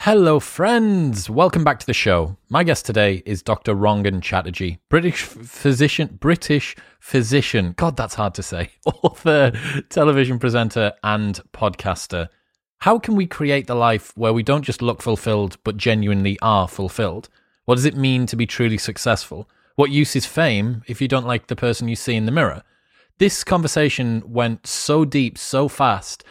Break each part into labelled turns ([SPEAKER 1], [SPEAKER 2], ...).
[SPEAKER 1] Hello, friends. Welcome back to the show. My guest today is Dr. Rangan Chatterjee, British physician. God, that's hard to say. Author, television presenter, and podcaster. How can we create the life where we don't just look fulfilled, but genuinely are fulfilled? What does it mean to be truly successful? What use is fame if you don't like the person you see in the mirror? This conversation went so deep, so fast.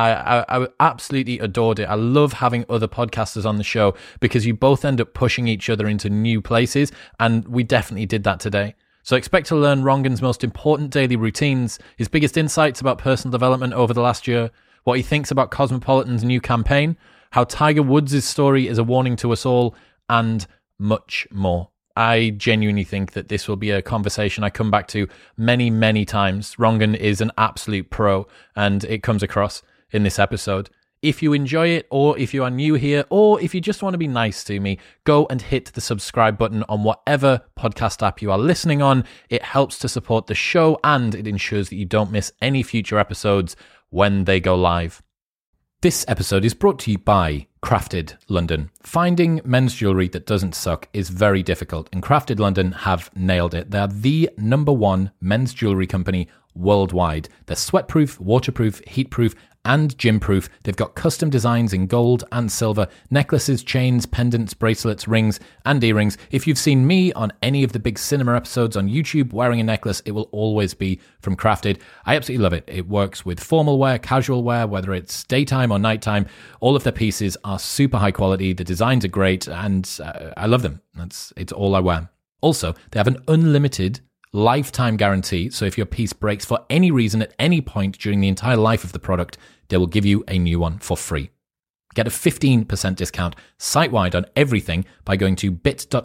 [SPEAKER 1] I absolutely adored it. I love having other podcasters on the show because you both end up pushing each other into new places, and we definitely did that today. So expect to learn Rangan's most important daily routines, his biggest insights about personal development over the last year, what he thinks about Cosmopolitan's new campaign, how Tiger Woods' story is a warning to us all, and much more. I genuinely think that this will be a conversation I come back to many, many times. Rangan is an absolute pro, and it comes across in this episode. If you enjoy it, or if you are new here, or if you just want to be nice to me, go and hit the subscribe button on whatever podcast app you are listening on. It helps to support the show, and it ensures that you don't miss any future episodes when they go live. This episode is brought to you by Crafted London. Finding men's jewellery that doesn't suck is very difficult, and Crafted London have nailed it. They're the #1 men's jewellery company worldwide. They're sweatproof, waterproof, heatproof, and gym-proof. They've got custom designs in gold and silver, necklaces, chains, pendants, bracelets, rings, and earrings. If you've seen me on any of the big cinema episodes on YouTube wearing a necklace, it will always be from Crafted. I absolutely love it. It works with formal wear, casual wear, whether it's daytime or nighttime. All of their pieces are super high quality. The designs are great, and I love them. It's all I wear. Also, they have an unlimited lifetime guarantee, so if your piece breaks for any reason at any point during the entire life of the product, they will give you a new one for free. Get a 15% discount site-wide on everything by going to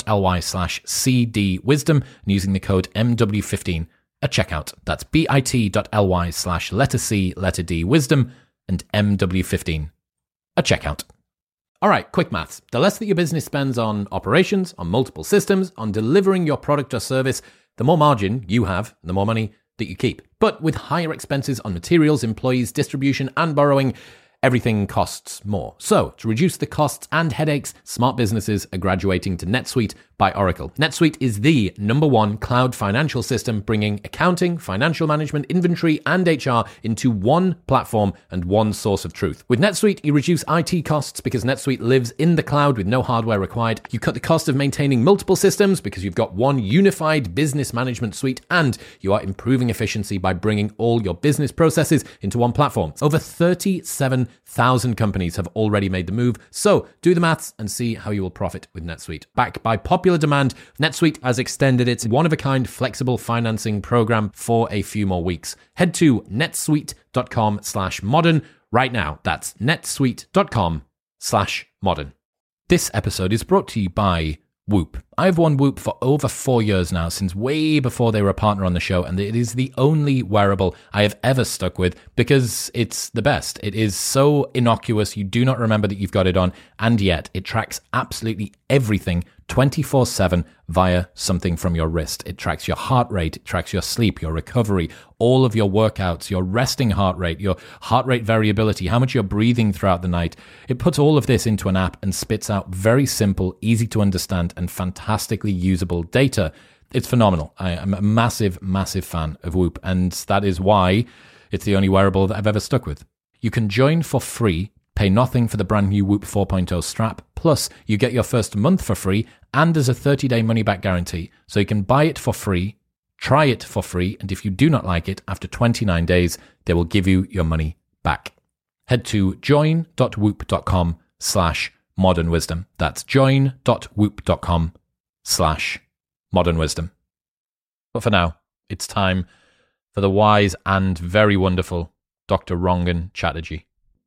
[SPEAKER 1] bit.ly/cdwisdom and using the code MW15 at checkout. That's bit.ly/C wisdom and MW15 at checkout. All right, quick maths. The less that your business spends on operations, on multiple systems, on delivering your product or service, the more margin you have, the more money that you keep. But with higher expenses on materials, employees, distribution, and borrowing, everything costs more. So, to reduce the costs and headaches, smart businesses are graduating to NetSuite by Oracle. NetSuite is the #1 cloud financial system, bringing accounting, financial management, inventory, and HR into one platform and one source of truth. With NetSuite, you reduce IT costs because NetSuite lives in the cloud with no hardware required. You cut the cost of maintaining multiple systems because you've got one unified business management suite, and you are improving efficiency by bringing all your business processes into one platform. Over 37,000 companies have already made the move, so do the maths and see how you will profit with NetSuite. Backed by popular demand, NetSuite has extended its one-of-a-kind flexible financing program for a few more weeks. Head to netsuite.com/modern right now. That's netsuite.com/modern. This episode is brought to you by Whoop. I've worn Whoop for over 4 years now, since way before they were a partner on the show, and it is the only wearable I have ever stuck with because it's the best. It is so innocuous, you do not remember that you've got it on, and yet it tracks absolutely everything 24/7 via something from your wrist. It tracks your heart rate, it tracks your sleep, your recovery, all of your workouts, your resting heart rate, your heart rate variability, how much you're breathing throughout the night. It puts all of this into an app and spits out very simple, easy to understand, and fantastically usable data. It's phenomenal. I am a massive, massive fan of Whoop, and that is why it's the only wearable that I've ever stuck with. You can join for free, pay nothing for the brand new Whoop 4.0 strap, plus you get your first month for free, and there's a 30-day money-back guarantee. So you can buy it for free, try it for free, and if you do not like it, after 29 days, they will give you your money back. Head to join.whoop.com/modernwisdom. That's join.whoop.com/modernwisdom. But for now, it's time for the wise and very wonderful Dr. Rangan Chatterjee.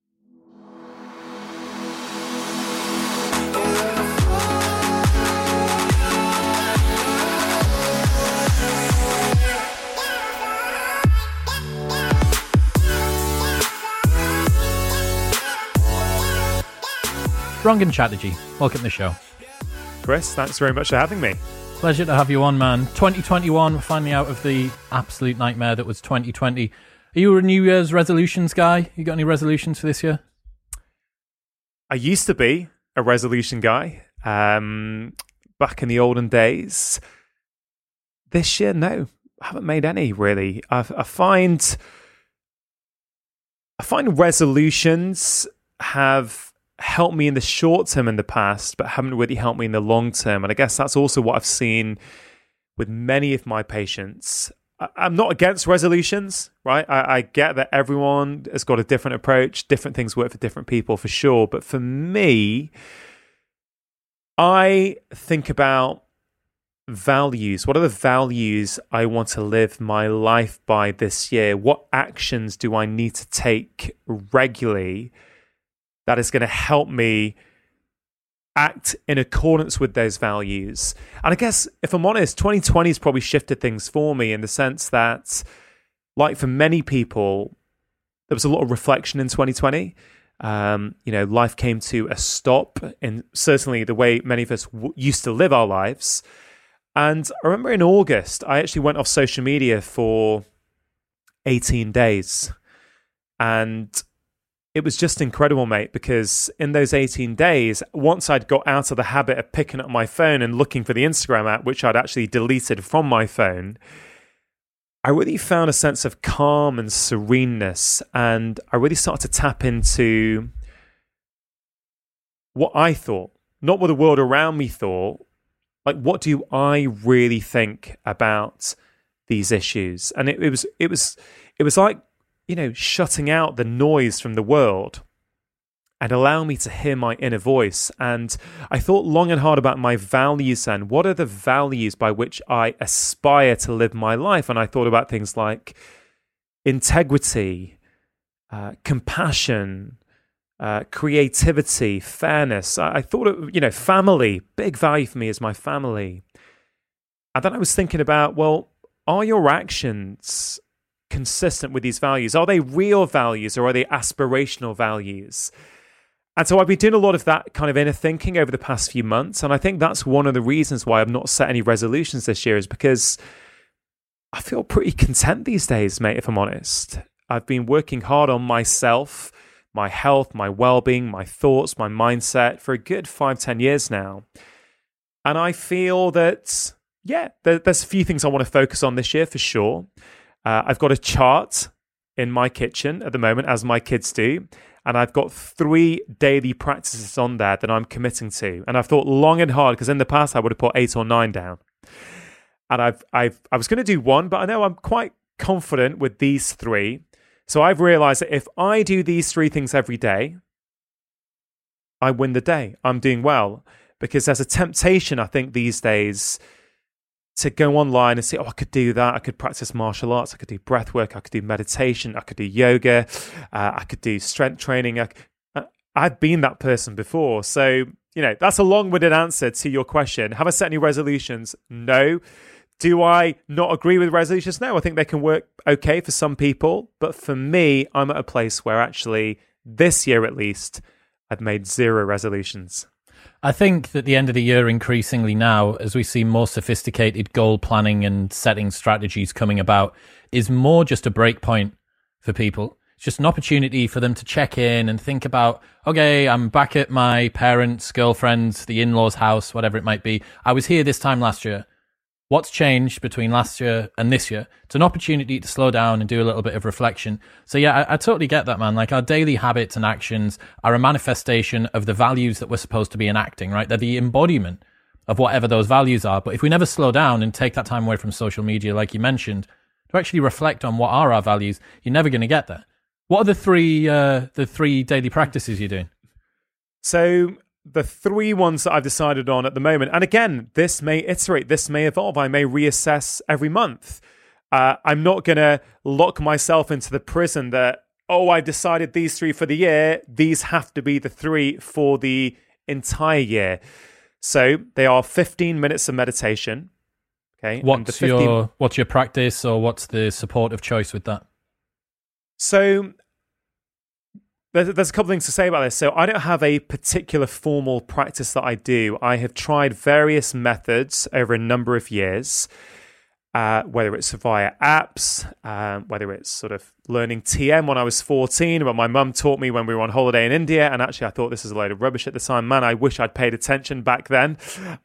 [SPEAKER 1] Rangan Chatterjee, welcome to the show.
[SPEAKER 2] Chris, thanks very much for having me.
[SPEAKER 1] Pleasure to have you on, man. 2021, we're finally out of the absolute nightmare that was 2020. Are you a New Year's resolutions guy? You got any resolutions for this year?
[SPEAKER 2] I used to be. a resolution guy. Back in the olden days. This year, no, I haven't made any really. I find resolutions have helped me in the short term in the past, but haven't really helped me in the long term. And I guess that's also what I've seen with many of my patients. I'm not against resolutions, right? I get that everyone has got a different approach. Different things work for different people for sure. But for me, I think about values. What are the values I want to live my life by this year? What actions do I need to take regularly that is going to help me act in accordance with those values? And I guess, if I'm honest, 2020 has probably shifted things for me in the sense that, like for many people, there was a lot of reflection in 2020. Life came to a stop in certainly the way many of us used to live our lives. And I remember in August, I actually went off social media for 18 days. And it was just incredible, mate, because in those 18 days, once I'd got out of the habit of picking up my phone and looking for the Instagram app, which I'd actually deleted from my phone, I really found a sense of calm and sereneness. And I really started to tap into what I thought, not what the world around me thought. Like, what do I really think about these issues? And it was like, shutting out the noise from the world and allowing me to hear my inner voice. And I thought long and hard about my values and what are the values by which I aspire to live my life. And I thought about things like integrity, compassion, creativity, fairness. I thought, family, big value for me is my family. And then I was thinking about, well, are your actions consistent with these values? Are they real values or are they aspirational values? And so I've been doing a lot of that kind of inner thinking over the past few months. And I think that's one of the reasons why I've not set any resolutions this year, is because I feel pretty content these days, mate, if I'm honest. I've been working hard on myself, my health, my well-being, my thoughts, my mindset for a good 5-10 years now. And I feel that, there's a few things I want to focus on this year for sure. I've got a chart in my kitchen at the moment, as my kids do. And I've got 3 daily practices on there that I'm committing to. And I've thought long and hard, because in the past I would have put 8 or 9 down. And I was going to do 1, but I know I'm quite confident with these 3. So I've realized that if I do these 3 things every day, I win the day. I'm doing well. Because there's a temptation, I think, these days to go online and say, I could do that. I could practice martial arts. I could do breath work. I could do meditation. I could do yoga. I could do strength training. I've been that person before. So, that's a long-winded answer to your question. Have I set any resolutions? No. Do I not agree with resolutions? No, I think they can work okay for some people. But for me, I'm at a place where actually this year at least, I've made 0 resolutions.
[SPEAKER 1] I think that the end of the year, increasingly now, as we see more sophisticated goal planning and setting strategies coming about, is more just a break point for people. It's just an opportunity for them to check in and think about, okay, I'm back at my parents', girlfriend's, the in-laws' house, whatever it might be. I was here this time last year. What's changed between last year and this year? It's an opportunity to slow down and do a little bit of reflection. So yeah, I totally get that, man. Like, our daily habits and actions are a manifestation of the values that we're supposed to be enacting, right? They're the embodiment of whatever those values are. But if we never slow down and take that time away from social media, like you mentioned, to actually reflect on what are our values, you're never going to get there. What are the three daily practices you're doing?
[SPEAKER 2] So the 3 ones that I've decided on at the moment, and again, this may iterate, this may evolve, I may reassess every month. I'm not going to lock myself into the prison that, I've decided these 3 for the year. These have to be the 3 for the entire year. So they are 15 minutes of meditation. Okay.
[SPEAKER 1] What's your practice, or what's the supportive choice with that?
[SPEAKER 2] So there's a couple things to say about this. So I don't have a particular formal practice that I do. I have tried various methods over a number of years. whether it's via apps, whether it's sort of learning TM when I was 14, but my mum taught me when we were on holiday in India, and actually I thought this is a load of rubbish at the time. Man, I wish I'd paid attention back then.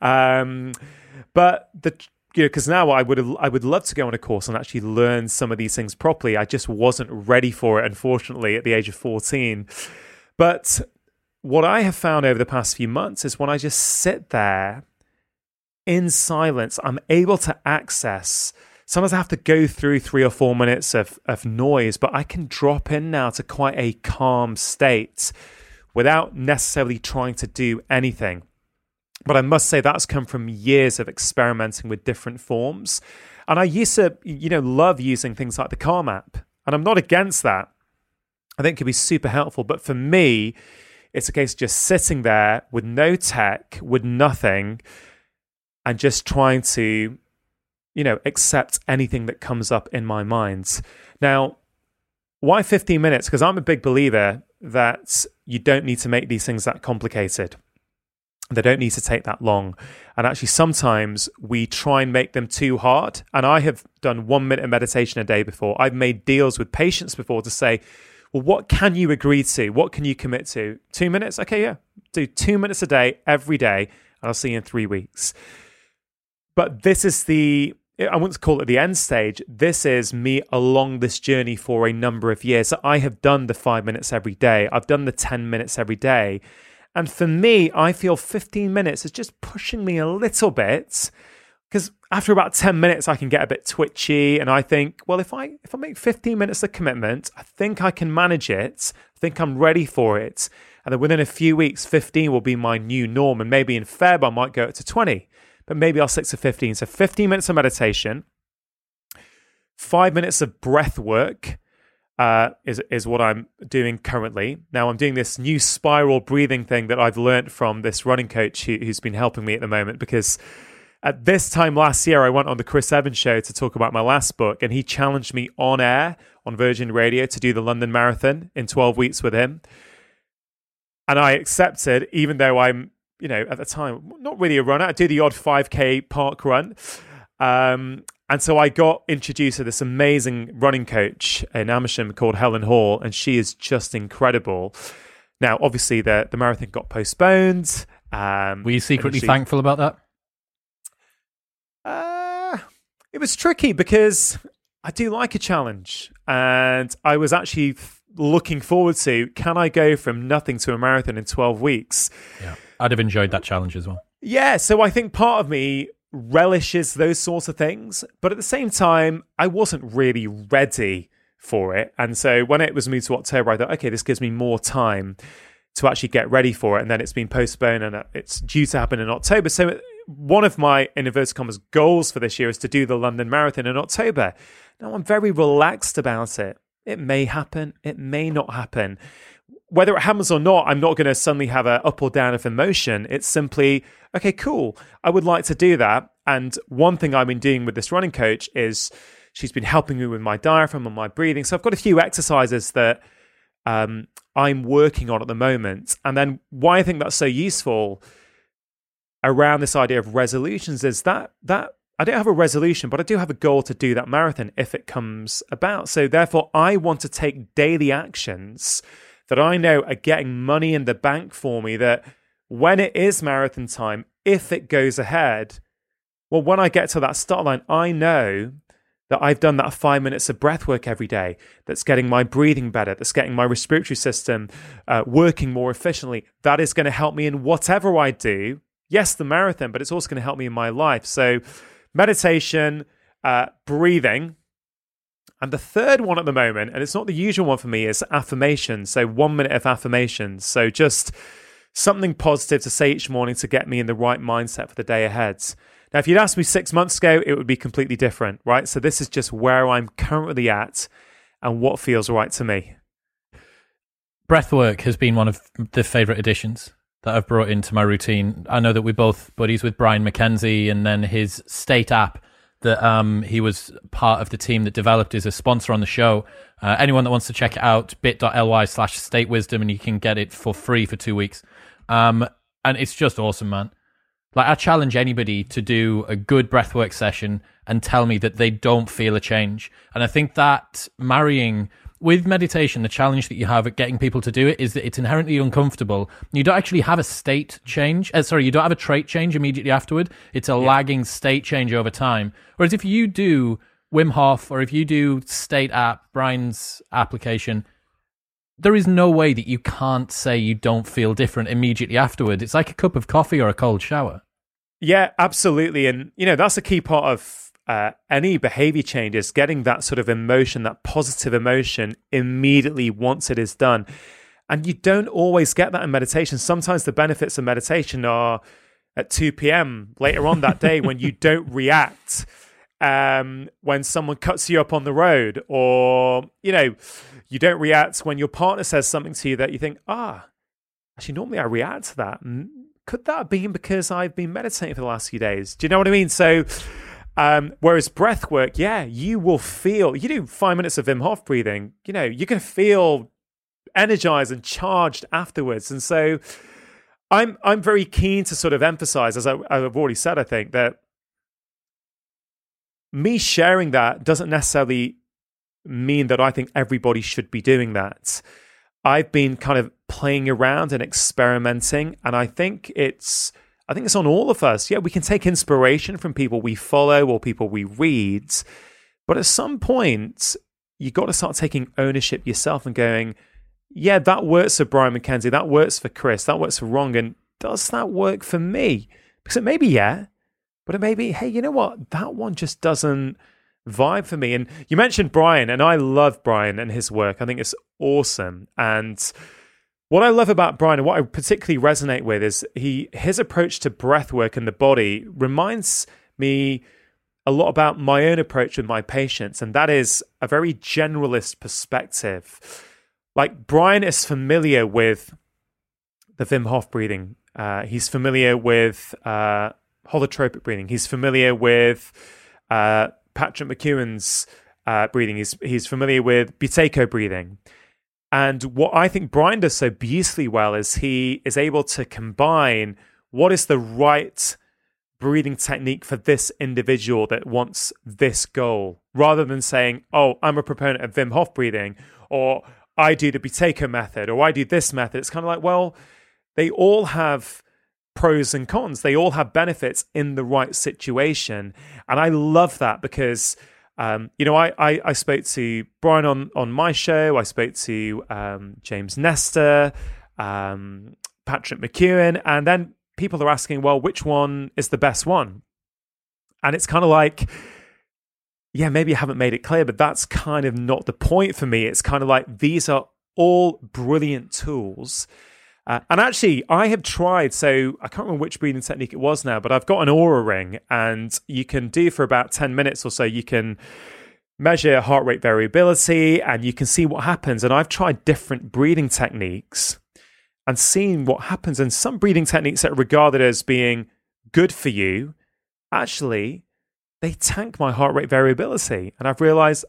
[SPEAKER 2] But because now I would love to go on a course and actually learn some of these things properly. I just wasn't ready for it, unfortunately, at the age of 14. But what I have found over the past few months is when I just sit there in silence, I'm able to access. Sometimes I have to go through 3 or 4 minutes of noise, but I can drop in now to quite a calm state without necessarily trying to do anything. But I must say that's come from years of experimenting with different forms. And I used to, love using things like the Calm app. And I'm not against that. I think it could be super helpful. But for me, it's a case of just sitting there with no tech, with nothing, and just trying to, accept anything that comes up in my mind. Now, why 15 minutes? Because I'm a big believer that you don't need to make these things that complicated. They don't need to take that long. And actually, sometimes we try and make them too hard. And I have done 1 minute of meditation a day before. I've made deals with patients before to say, well, what can you agree to? What can you commit to? 2 minutes? Okay, yeah. Do 2 minutes a day, every day, and I'll see you in 3 weeks. But this is I wouldn't call it the end stage. This is me along this journey for a number of years. So I have done the 5 minutes every day. I've done the 10 minutes every day. And for me, I feel 15 minutes is just pushing me a little bit, because after about 10 minutes, I can get a bit twitchy. And I think, well, if I make 15 minutes a commitment, I think I can manage it. I think I'm ready for it. And then within a few weeks, 15 will be my new norm. And maybe in Feb, I might go up to 20, but maybe I'll stick to 15. So 15 minutes of meditation, 5 minutes of breath work, is what I'm doing currently. Now I'm doing this new spiral breathing thing that I've learned from this running coach who's been helping me at the moment, because at this time last year, I went on the Chris Evans show to talk about my last book, and he challenged me on air on Virgin Radio to do the London Marathon in 12 weeks with him. And I accepted, even though I'm, at the time, not really a runner. I do the odd 5K park run. And so I got introduced to this amazing running coach in Amersham called Helen Hall, and she is just incredible. Now, obviously, the marathon got postponed.
[SPEAKER 1] Were you secretly thankful about that?
[SPEAKER 2] It was tricky because I do like a challenge, and I was actually looking forward to, can I go from nothing to a marathon in 12 weeks?
[SPEAKER 1] Yeah, I'd have enjoyed that challenge as well.
[SPEAKER 2] Yeah, so I think part of me relishes those sorts of things, but at the same time, I wasn't really ready for it. And so when it was moved to October, I thought, okay, this gives me more time to actually get ready for it. And then it's been postponed and it's due to happen in October. So one of my, in inverted commas, goals for this year is to do the London Marathon in October. Now, I'm very relaxed about it. It may happen. It may not happen. Whether it happens or not, I'm not going to suddenly have an up or down of emotion. It's simply, okay, cool. I would like to do that. And one thing I've been doing with this running coach is she's been helping me with my diaphragm and my breathing. So I've got a few exercises that I'm working on at the moment. And then why I think that's so useful around this idea of resolutions is that I don't have a resolution, but I do have a goal to do that marathon if it comes about. So therefore, I want to take daily actions that I know are getting money in the bank for me, that when it is marathon time, if it goes ahead, well, when I get to that start line, I know that I've done that 5 minutes of breath work every day, that's getting my breathing better, that's getting my respiratory system working more efficiently. That is going to help me in whatever I do. Yes, the marathon, but it's also going to help me in my life. So meditation, breathing. And the third one at the moment, and it's not the usual one for me, is affirmations. So 1 minute of affirmations. So just something positive to say each morning to get me in the right mindset for the day ahead. Now, if you'd asked me 6 months ago, it would be completely different, right? So this is just where I'm currently at and what feels right to me.
[SPEAKER 1] Breathwork has been one of the favorite additions that I've brought into my routine. I know that we're both buddies with Brian McKenzie, and then his State app that he was part of the team that developed is a sponsor on the show. Anyone that wants to check it out, bit.ly/statewisdom, and you can get it for free for 2 weeks. And it's just awesome, man. Like, I challenge anybody to do a good breathwork session and tell me that they don't feel a change. And I think that marrying with meditation, the challenge that you have at getting people to do it is that it's inherently uncomfortable. You don't actually have a state change. You don't have a trait change immediately afterward. It's a lagging state change over time. Whereas if you do Wim Hof, or if you do State app, Brian's application, there is no way that you can't say you don't feel different immediately afterward. It's like a cup of coffee or a cold shower.
[SPEAKER 2] Yeah, absolutely. And, that's a key part of any behavior change, is getting that sort of emotion, that positive emotion immediately once it is done. And you don't always get that in meditation. Sometimes the benefits of meditation are at 2 p.m. later on that day when you don't react when someone cuts you up on the road, or, you don't react when your partner says something to you that you think, actually, normally I react to that. Could that have been because I've been meditating for the last few days? Do you know what I mean? So, whereas breath work, you will feel, you do 5 minutes of Wim Hof breathing, you're going to feel energized and charged afterwards. And so I'm very keen to sort of emphasize, as I've already said, I think, that me sharing that doesn't necessarily mean that I think everybody should be doing that. I've been kind of playing around and experimenting, and I think it's on all of us. Yeah, we can take inspiration from people we follow or people we read, but at some point, you got to start taking ownership yourself and going, yeah, that works for Brian McKenzie, that works for Chris, that works for Rangan. Does that work for me? Because it may be but it may be, hey, you know what? That one just doesn't vibe for me. And you mentioned Brian, and I love Brian and his work. I think it's awesome. And what I love about Brian, and what I particularly resonate with, is his approach to breath work and the body reminds me a lot about my own approach with my patients. And that is a very generalist perspective. Like, Brian is familiar with the Wim Hof breathing. He's familiar with holotropic breathing. He's familiar with Patrick McKeown's breathing. He's familiar with Buteyko breathing. And what I think Brian does so beautifully well is he is able to combine what is the right breathing technique for this individual that wants this goal, rather than saying, I'm a proponent of Wim Hof breathing, or I do the Buteyko method, or I do this method. It's kind of like, well, they all have pros and cons. They all have benefits in the right situation. And I love that because, I spoke to Brian on my show. I spoke to James Nestor, Patrick McKeown, and then people are asking, well, which one is the best one? And it's kind of like, yeah, maybe I haven't made it clear, but that's kind of not the point for me. It's kind of like, these are all brilliant tools. And actually, I have tried, so I can't remember which breathing technique it was now, but I've got an Oura ring, and you can do for about 10 minutes or so, you can measure heart rate variability and you can see what happens. And I've tried different breathing techniques and seen what happens. And some breathing techniques that are regarded as being good for you, actually, they tank my heart rate variability. And I've realized,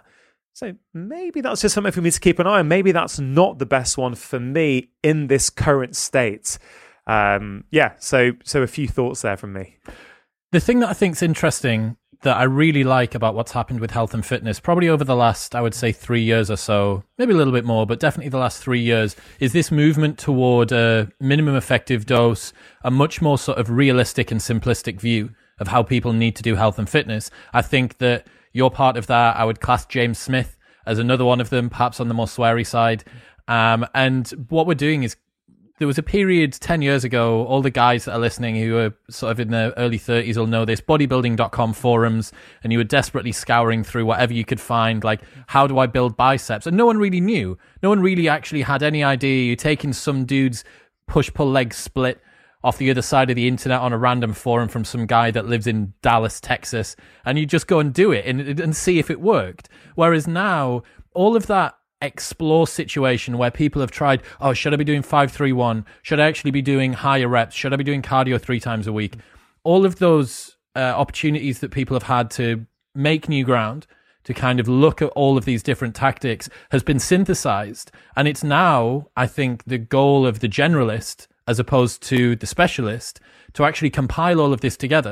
[SPEAKER 2] so maybe that's just something for me to keep an eye on. Maybe that's not the best one for me in this current state. So a few thoughts there from me.
[SPEAKER 1] The thing that I think is interesting, that I really like about what's happened with health and fitness, probably over the last, I would say, 3 years or so, maybe a little bit more, but definitely the last 3 years, is this movement toward a minimum effective dose, a much more sort of realistic and simplistic view of how people need to do health and fitness. I think that you're part of that. I would class James Smith as another one of them, perhaps on the more sweary side. And what we're doing is, there was a period 10 years ago, all the guys that are listening who are sort of in their early 30s will know this, bodybuilding.com forums, and you were desperately scouring through whatever you could find, like, how do I build biceps? And no one really knew. No one really actually had any idea. You're taking some dude's push-pull leg split off the other side of the internet on a random forum from some guy that lives in Dallas, Texas, and you just go and do it and see if it worked. Whereas now, all of that explore situation where people have tried, should I be doing 5-3-1? Should I actually be doing higher reps? Should I be doing cardio 3 times a week? All of those opportunities that people have had to make new ground, to kind of look at all of these different tactics, has been synthesized. And it's now, I think, the goal of the generalist, as opposed to the specialist, to actually compile all of this together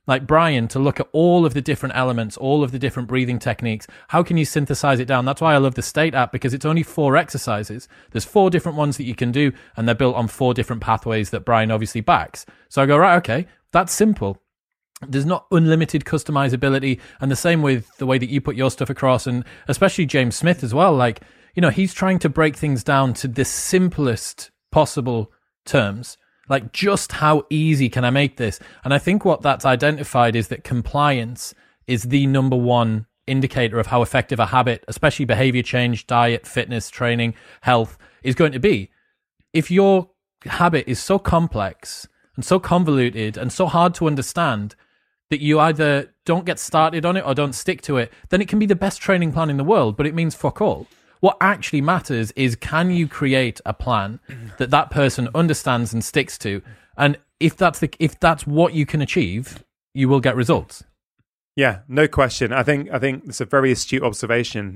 [SPEAKER 1] like Brian to look at all of the different elements, all of the different breathing techniques. How can you synthesize it down? That's why I love the State app, because it's only 4 exercises. There's 4 different ones that you can do, and they're built on 4 different pathways that Brian obviously backs. So I go, right, okay, that's simple. There's not unlimited customizability, and the same with the way that you put your stuff across, and especially James Smith as well. Like, you know, he's trying to break things down to the simplest possible terms. Like, just how easy can I make this? And I think what that's identified is that compliance is the number one indicator of how effective a habit, especially behavior change, diet, fitness, training, health, is going to be. If your habit is so complex and so convoluted and so hard to understand that you either don't get started on it or don't stick to it, then it can be the best training plan in the world, but it means fuck all. What actually matters is, can you create a plan that person understands and sticks to? And if that's what you can achieve, you will get results.
[SPEAKER 2] Yeah, no question. I think it's a very astute observation.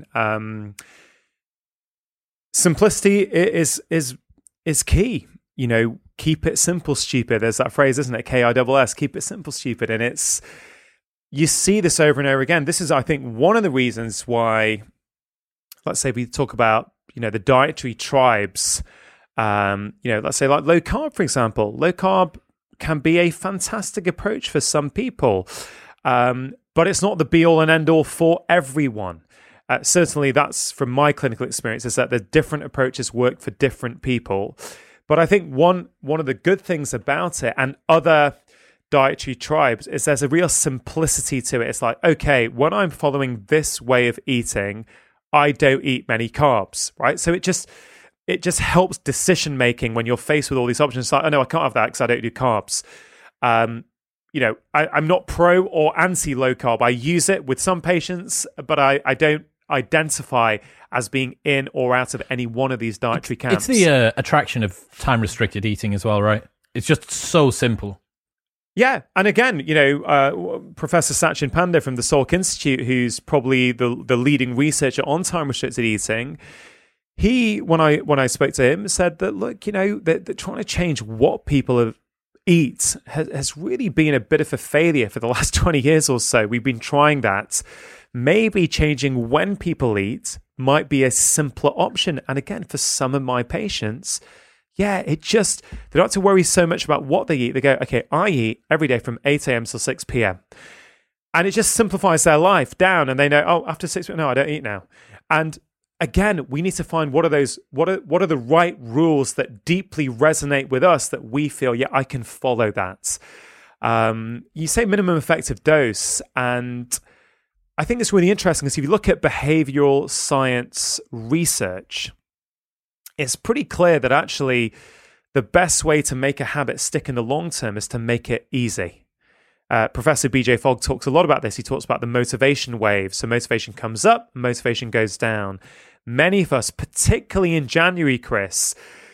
[SPEAKER 2] Simplicity is key. You know, keep it simple, stupid. There's that phrase, isn't it? KISS, keep it simple, stupid. And you see this over and over again. This is, I think, one of the reasons why, let's say we talk about, you know, the dietary tribes, you know, let's say like low carb, for example. Low carb can be a fantastic approach for some people, but it's not the be all and end all for everyone. Certainly that's from my clinical experience, is that the different approaches work for different people. But I think one of the good things about it and other dietary tribes is there's a real simplicity to it. It's like, okay, when I'm following this way of eating, I don't eat many carbs, right? So it just helps decision making when you're faced with all these options. It's like, oh no, I can't have that because I don't do carbs. You know, I'm not pro or anti low carb. I use it with some patients, but I don't identify as being in or out of any one of these dietary camps.
[SPEAKER 1] It's the attraction of time-restricted eating as well, right? It's just so simple.
[SPEAKER 2] Yeah, and again, you know, Professor Sachin Panda from the Salk Institute, who's probably the leading researcher on time-restricted eating, he, when I spoke to him, said that, look, you know, that trying to change what people eat has really been a bit of a failure for the last 20 years or so. We've been trying that. Maybe changing when people eat might be a simpler option. And again, for some of my patients, yeah, they don't have to worry so much about what they eat. They go, okay, I eat every day from 8 a.m. till 6 p.m. And it just simplifies their life down. And they know, oh, after 6 p.m., no, I don't eat now. And again, we need to find what are the right rules that deeply resonate with us that we feel, yeah, I can follow that. You say minimum effective dose, and I think it's really interesting because if you look at behavioral science research, it's pretty clear that actually the best way to make a habit stick in the long term is to make it easy. Professor BJ Fogg talks a lot about this. He talks about the motivation wave. So motivation comes up, motivation goes down. Many of us, particularly in January, Chris,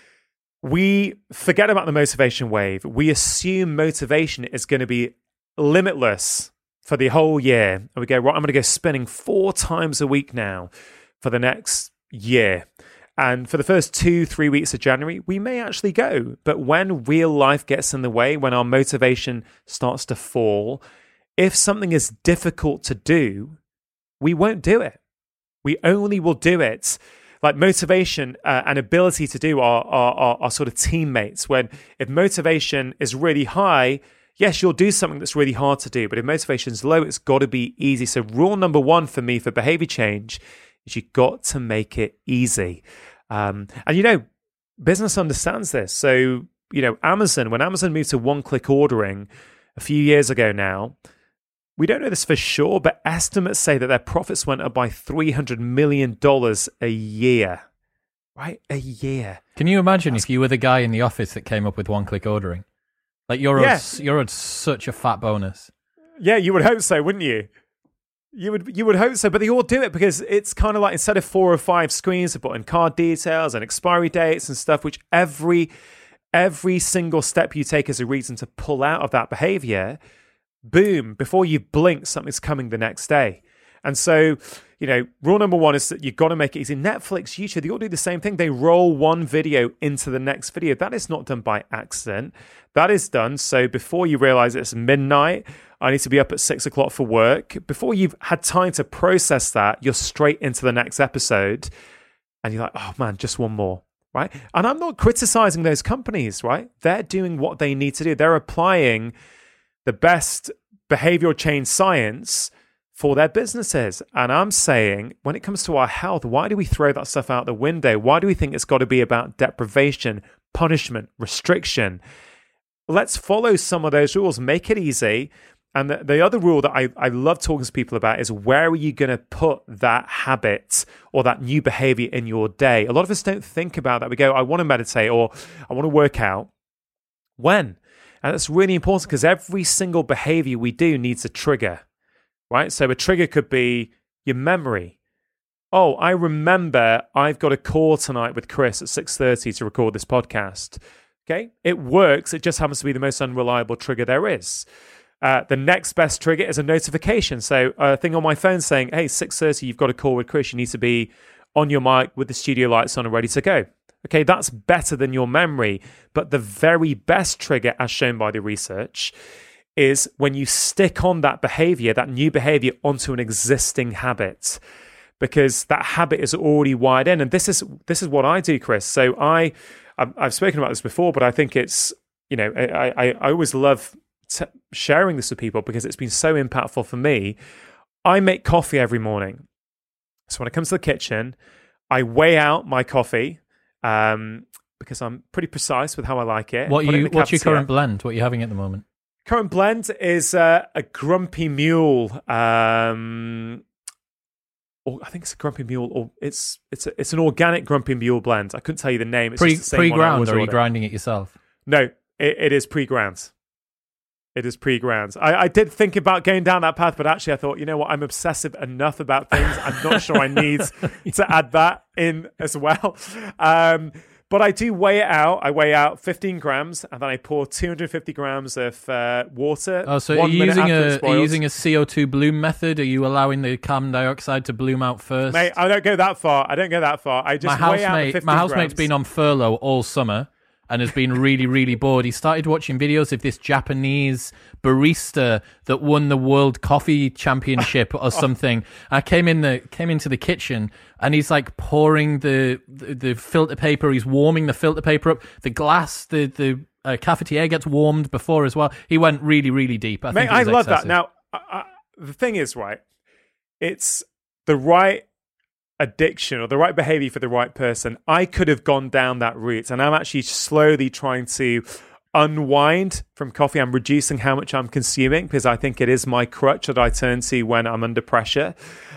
[SPEAKER 2] we forget about the motivation wave. We assume motivation is going to be limitless for the whole year. And we go, right, I'm going to go spinning 4 times a week now for the next year. And for the first 2-3 weeks of January, we may actually go. But when real life gets in the way, when our motivation starts to fall, if something is difficult to do, we won't do it. We only will do it. Like motivation and ability to do are sort of teammates. If motivation is really high, yes, you'll do something that's really hard to do. But if motivation's low, it's got to be easy. So rule number 1 for me for behavior change is you've got to make it easy. And, you know, business understands this. So, you know, when Amazon moved to one-click ordering a few years ago now, we don't know this for sure, but estimates say that their profits went up by $300 million a year. Right? A year.
[SPEAKER 1] Can you imagine if you were the guy in the office that came up with one-click ordering? Like, you're owed such a fat bonus.
[SPEAKER 2] Yeah, you would hope so, wouldn't you? You would hope so, but they all do it because it's kind of like instead of 4 or 5 screens, they put in card details and expiry dates and stuff, which every single step you take is a reason to pull out of that behavior. Boom, before you blink, something's coming the next day. And so, rule number one is that you've got to make it easy. Netflix, YouTube, they all do the same thing. They roll one video into the next video. That is not done by accident. That is done so before you realize it's midnight, I need to be up at 6 o'clock for work. Before you've had time to process that, you're straight into the next episode. And you're like, oh man, just one more, right? And I'm not criticizing those companies, right? They're doing what they need to do. They're applying the best behavioral change science for their businesses. And I'm saying, when it comes to our health, why do we throw that stuff out the window? Why do we think it's got to be about deprivation, punishment, restriction? Let's follow some of those rules, make it easy. And the other rule that I love talking to people about is, where are you going to put that habit or that new behavior in your day? A lot of us don't think about that. We go, I want to meditate or I want to work out. When? And that's really important, because every single behavior we do needs a trigger, right? So a trigger could be your memory. Oh, I remember I've got a call tonight with Chris at 6:30 to record this podcast. Okay, it works. It just happens to be the most unreliable trigger there is. The next best trigger is a notification. So a thing on my phone saying, hey, 6:30, you've got a call with Chris. You need to be on your mic with the studio lights on and ready to go. Okay, that's better than your memory. But the very best trigger, as shown by the research, is when you stick on that behavior, that new behavior, onto an existing habit, because that habit is already wired in. And this is what I do, Chris. So I've spoken about this before, but I think it's, I always love sharing this with people because it's been so impactful for me. I make coffee every morning. So when it comes to the kitchen, I weigh out my coffee because I'm pretty precise with how I like it.
[SPEAKER 1] What's your current blend? What are you having at the moment?
[SPEAKER 2] Current blend is a Grumpy Mule. Or I think it's a Grumpy Mule, or it's an organic Grumpy Mule blend. I couldn't tell you the name. It's just the same
[SPEAKER 1] pre-ground, or are you
[SPEAKER 2] order.
[SPEAKER 1] grinding it yourself?
[SPEAKER 2] No, it is pre-ground. It is pre-ground. I did think about going down that path, but actually I thought, you know what, I'm obsessive enough about things. I'm not sure I need to add that in as well. But I do weigh it out. I weigh out 15 grams, and then I pour 250 grams of water.
[SPEAKER 1] Oh, so are you using a CO2 bloom method? Are you allowing the carbon dioxide to bloom out first?
[SPEAKER 2] Mate, I don't go that far. I just weigh out 15
[SPEAKER 1] My housemate's
[SPEAKER 2] grams.
[SPEAKER 1] been on furlough all summer and has been really, really bored. He started watching videos of this Japanese barista that won the World Coffee Championship or something. I came into the kitchen, and he's like pouring the filter paper. He's warming the filter paper up. The glass, the cafetiere gets warmed before as well. He went really, really deep.
[SPEAKER 2] I love that. Now, the thing is, right, it's the right addiction or the right behavior for the right person. I could have gone down that route, and I'm actually slowly trying to unwind from coffee. I'm reducing how much I'm consuming because I think it is my crutch that I turn to when I'm under pressure.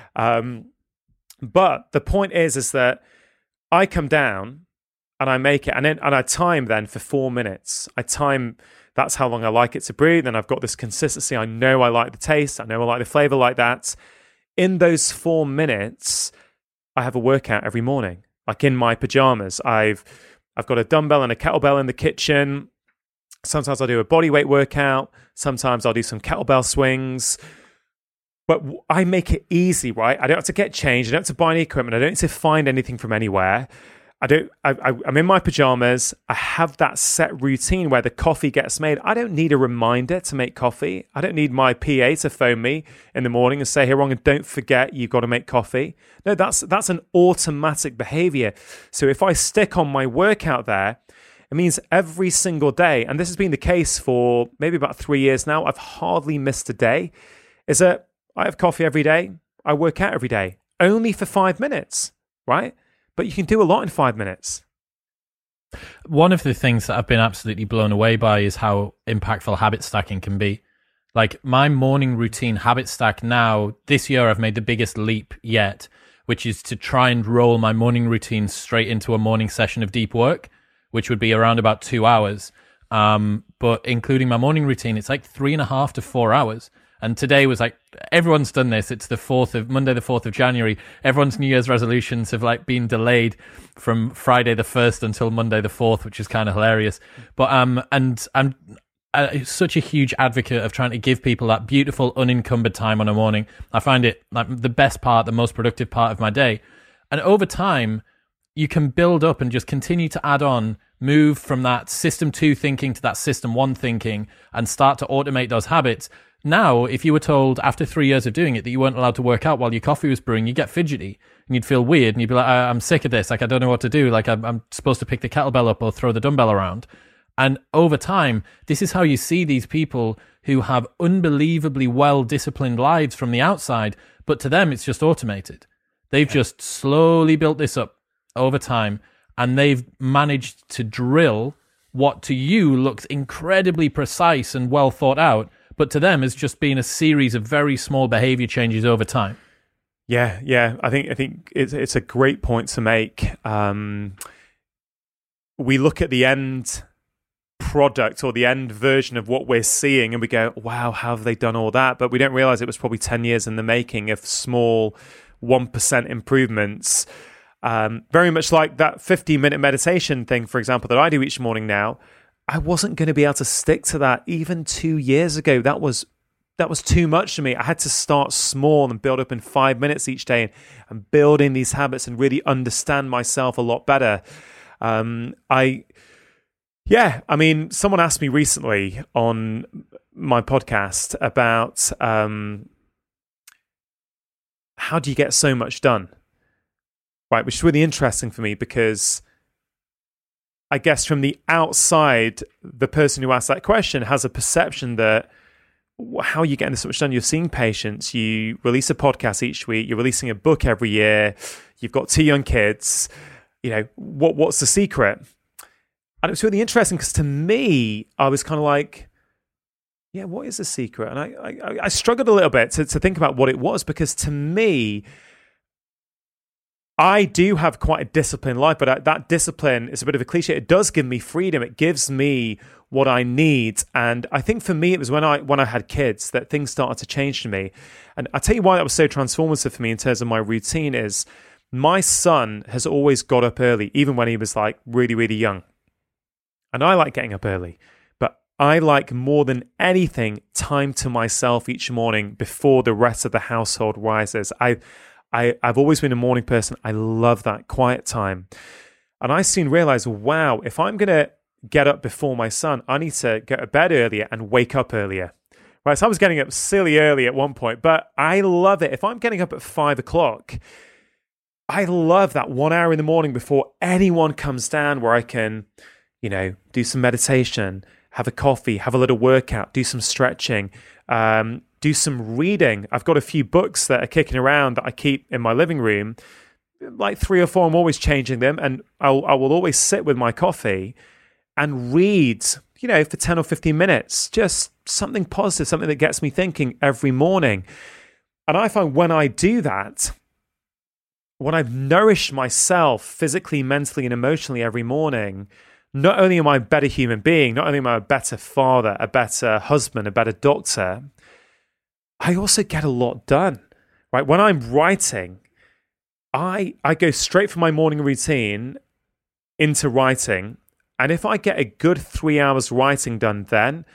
[SPEAKER 2] But the point is that I come down and I make it, and I time then for 4 minutes. That's how long I like it to brew. Then I've got this consistency. I know I like the taste. I know I like the flavor like that. In those 4 minutes, I have a workout every morning, like in my pajamas. I've got a dumbbell and a kettlebell in the kitchen. Sometimes I'll do a body weight workout. Sometimes I'll do some kettlebell swings. But I make it easy, right? I don't have to get changed. I don't have to buy any equipment. I don't need to find anything from anywhere. I'm in my pajamas. I have that set routine where the coffee gets made. I don't need a reminder to make coffee. I don't need my PA to phone me in the morning and say, hey, Ron, don't forget you've got to make coffee. No, that's an automatic behavior. So if I stick on my workout there, it means every single day, and this has been the case for maybe about 3 years now, I've hardly missed a day, is that I have coffee every day. I work out every day, only for 5 minutes, right? But you can do a lot in 5 minutes.
[SPEAKER 1] One of the things that I've been absolutely blown away by is how impactful habit stacking can be. Like my morning routine habit stack now, this year I've made the biggest leap yet, which is to try and roll my morning routine straight into a morning session of deep work, which would be around about 2 hours. But including my morning routine, it's like 3.5 to 4 hours. And today was like, everyone's done this. It's Monday, the 4th of January. Everyone's New Year's resolutions have like been delayed from Friday the 1st until Monday the 4th, which is kind of hilarious. But, and such a huge advocate of trying to give people that beautiful unencumbered time on a morning. I find it like the best part, the most productive part of my day. And over time, you can build up and just continue to add on, move from that system 2 thinking to that system 1 thinking, and start to automate those habits. Now, if you were told after 3 years of doing it that you weren't allowed to work out while your coffee was brewing, you'd get fidgety and you'd feel weird and you'd be like, I'm sick of this. Like, I don't know what to do. Like, I'm supposed to pick the kettlebell up or throw the dumbbell around. And over time, this is how you see these people who have unbelievably well-disciplined lives from the outside, but to them, it's just automated. They've just slowly built this up over time, and they've managed to drill what to you looks incredibly precise and well thought out, but to them has just been a series of very small behavior changes over time.
[SPEAKER 2] Yeah. I think it's a great point to make. We look at the end product or the end version of what we're seeing and we go, wow, how have they done all that? But we don't realize it was probably 10 years in the making of small 1% improvements. Very much like that 15-minute meditation thing, for example, that I do each morning now. I wasn't going to be able to stick to that even 2 years ago. That was too much for me. I had to start small and build up in 5 minutes each day and building these habits and really understand myself a lot better. Someone asked me recently on my podcast about how do you get so much done? Right, which is really interesting for me because I guess from the outside, the person who asked that question has a perception that how are you getting so much done? You're seeing patients, you release a podcast each week, you're releasing a book every year, you've got 2 young kids, what's the secret? And it was really interesting because to me, I was kind of like, yeah, what is the secret? And I struggled a little bit to think about what it was because to me, I do have quite a disciplined life, but that discipline is a bit of a cliche. It does give me freedom. It gives me what I need. And I think for me, it was when I had kids that things started to change to me. And I'll tell you why that was so transformative for me in terms of my routine is my son has always got up early, even when he was like really, really young. And I like getting up early, but I like more than anything time to myself each morning before the rest of the household rises. I've always been a morning person. I love that quiet time. And I soon realized, wow, if I'm going to get up before my son, I need to go to bed earlier and wake up earlier. Right, so I was getting up silly early at one point, but I love it. If I'm getting up at 5 o'clock, I love that 1 hour in the morning before anyone comes down where I can, do some meditation, have a coffee, have a little workout, do some stretching, do some reading. I've got a few books that are kicking around that I keep in my living room, like 3 or 4. I'm always changing them, and I will always sit with my coffee and read, for 10 or 15 minutes, just something positive, something that gets me thinking every morning. And I find when I do that, when I've nourished myself physically, mentally, and emotionally every morning, not only am I a better human being, not only am I a better father, a better husband, a better doctor, I also get a lot done, right? When I'm writing, I go straight from my morning routine into writing. And if I get a good 3 hours writing done then,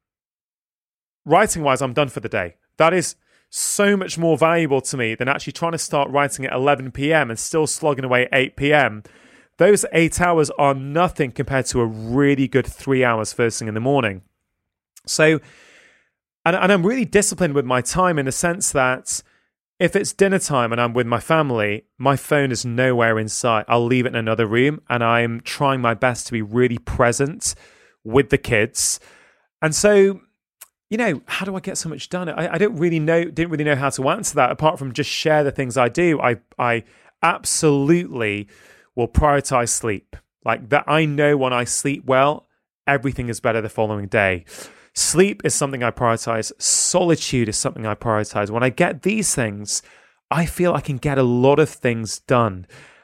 [SPEAKER 2] writing-wise, I'm done for the day. That is so much more valuable to me than actually trying to start writing at 11 p.m. and still slogging away at 8 p.m. Those 8 hours are nothing compared to a really good 3 hours first thing in the morning. So, and I'm really disciplined with my time in the sense that if it's dinner time and I'm with my family, my phone is nowhere in sight. I'll leave it in another room, and I'm trying my best to be really present with the kids. And so, how do I get so much done? I didn't really know how to answer that apart from just share the things I do. I absolutely will prioritize sleep. Like that, I know when I sleep well, everything is better the following day. Sleep is something I prioritize. Solitude is something I prioritize. When I get these things, I feel I can get a lot of things done.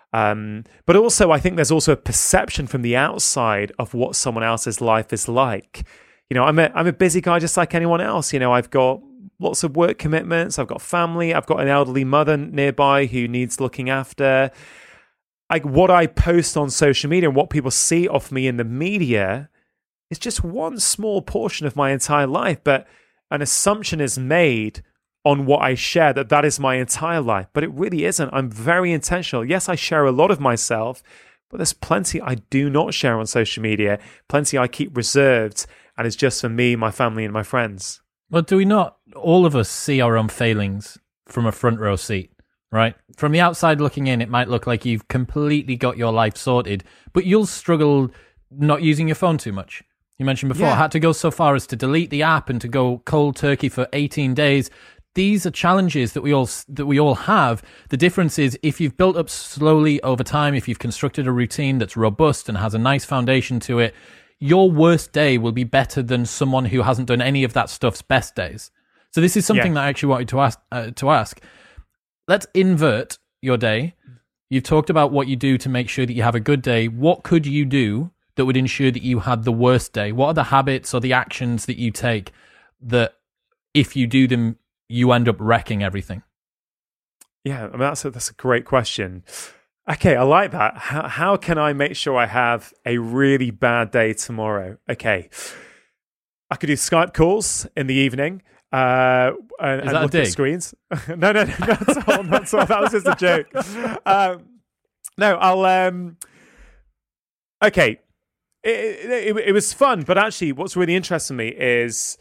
[SPEAKER 2] But also, I think there's also a perception from the outside of what someone else's life is like. I'm a busy guy just like anyone else. I've got lots of work commitments. I've got family. I've got an elderly mother nearby who needs looking after. Like what I post on social media and what people see of me in the media is just one small portion of my entire life, but an assumption is made on what I share that is my entire life, but it really isn't. I'm very intentional. Yes, I share a lot of myself, but there's plenty I do not share on social media, plenty I keep reserved, and it's just for me, my family, and my friends.
[SPEAKER 1] Well, do we not, all of us, see our own failings from a front row seat, right? From the outside looking in, it might look like you've completely got your life sorted, but you'll struggle not using your phone too much. You mentioned before, I had to go so far as to delete the app and to go cold turkey for 18 days. These are challenges that we all have. The difference is if you've built up slowly over time, if you've constructed a routine that's robust and has a nice foundation to it, your worst day will be better than someone who hasn't done any of that stuff's best days. So this is something that I actually wanted to ask. Let's invert your day. You've talked about what you do to make sure that you have a good day. What could you do that would ensure that you had the worst day? What are the habits or the actions that you take that if you do them, you end up wrecking everything?
[SPEAKER 2] Yeah, I mean, that's a great question. Okay, I like that. How can I make sure I have a really bad day tomorrow? Okay, I could do Skype calls in the evening and look at screens. No, not all. That was just a joke. Okay, it was fun, but actually what's really interesting me is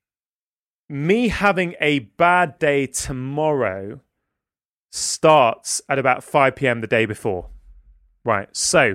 [SPEAKER 2] me having a bad day tomorrow starts at about 5 p.m. the day before. Right. So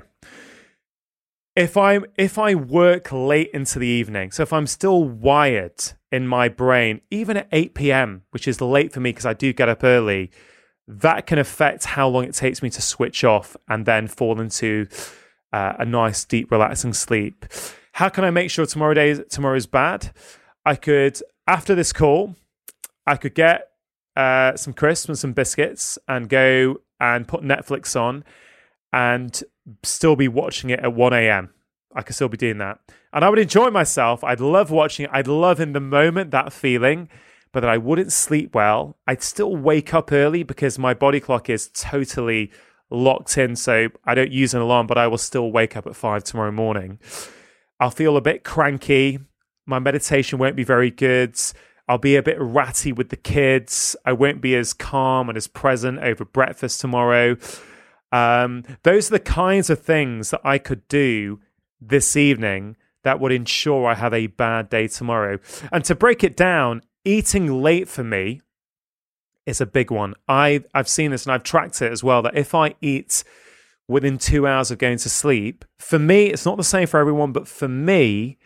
[SPEAKER 2] if I work late into the evening, so if I'm still wired in my brain, even at 8 p.m., which is late for me because I do get up early, that can affect how long it takes me to switch off and then fall into a nice, deep, relaxing sleep. How can I make sure tomorrow's bad? I could, after this call, I could get some crisps and some biscuits and go and put Netflix on and still be watching it at 1 a.m. I could still be doing that. And I would enjoy myself. I'd love watching it. I'd love in the moment that feeling, but that I wouldn't sleep well. I'd still wake up early because my body clock is totally locked in. So I don't use an alarm, but I will still wake up at 5 tomorrow morning. I'll feel a bit cranky. My meditation won't be very good. I'll be a bit ratty with the kids. I won't be as calm and as present over breakfast tomorrow. Those are the kinds of things that I could do this evening that would ensure I have a bad day tomorrow. And to break it down, eating late for me is a big one. I've seen this and I've tracked it as well, that if I eat within 2 hours of going to sleep, for me, it's not the same for everyone, but for me,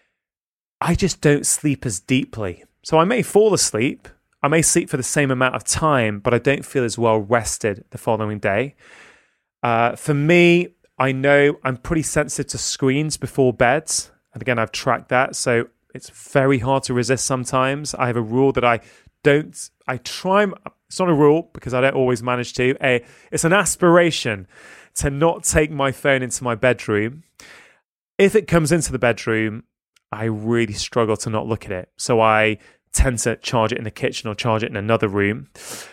[SPEAKER 2] I just don't sleep as deeply. So I may fall asleep, I may sleep for the same amount of time, but I don't feel as well rested the following day. For me, I know I'm pretty sensitive to screens before bed. And again, I've tracked that. So it's very hard to resist sometimes. I have a rule that it's not a rule because I don't always manage to. It's an aspiration to not take my phone into my bedroom. If it comes into the bedroom, I really struggle to not look at it. So I tend to charge it in the kitchen or charge it in another room.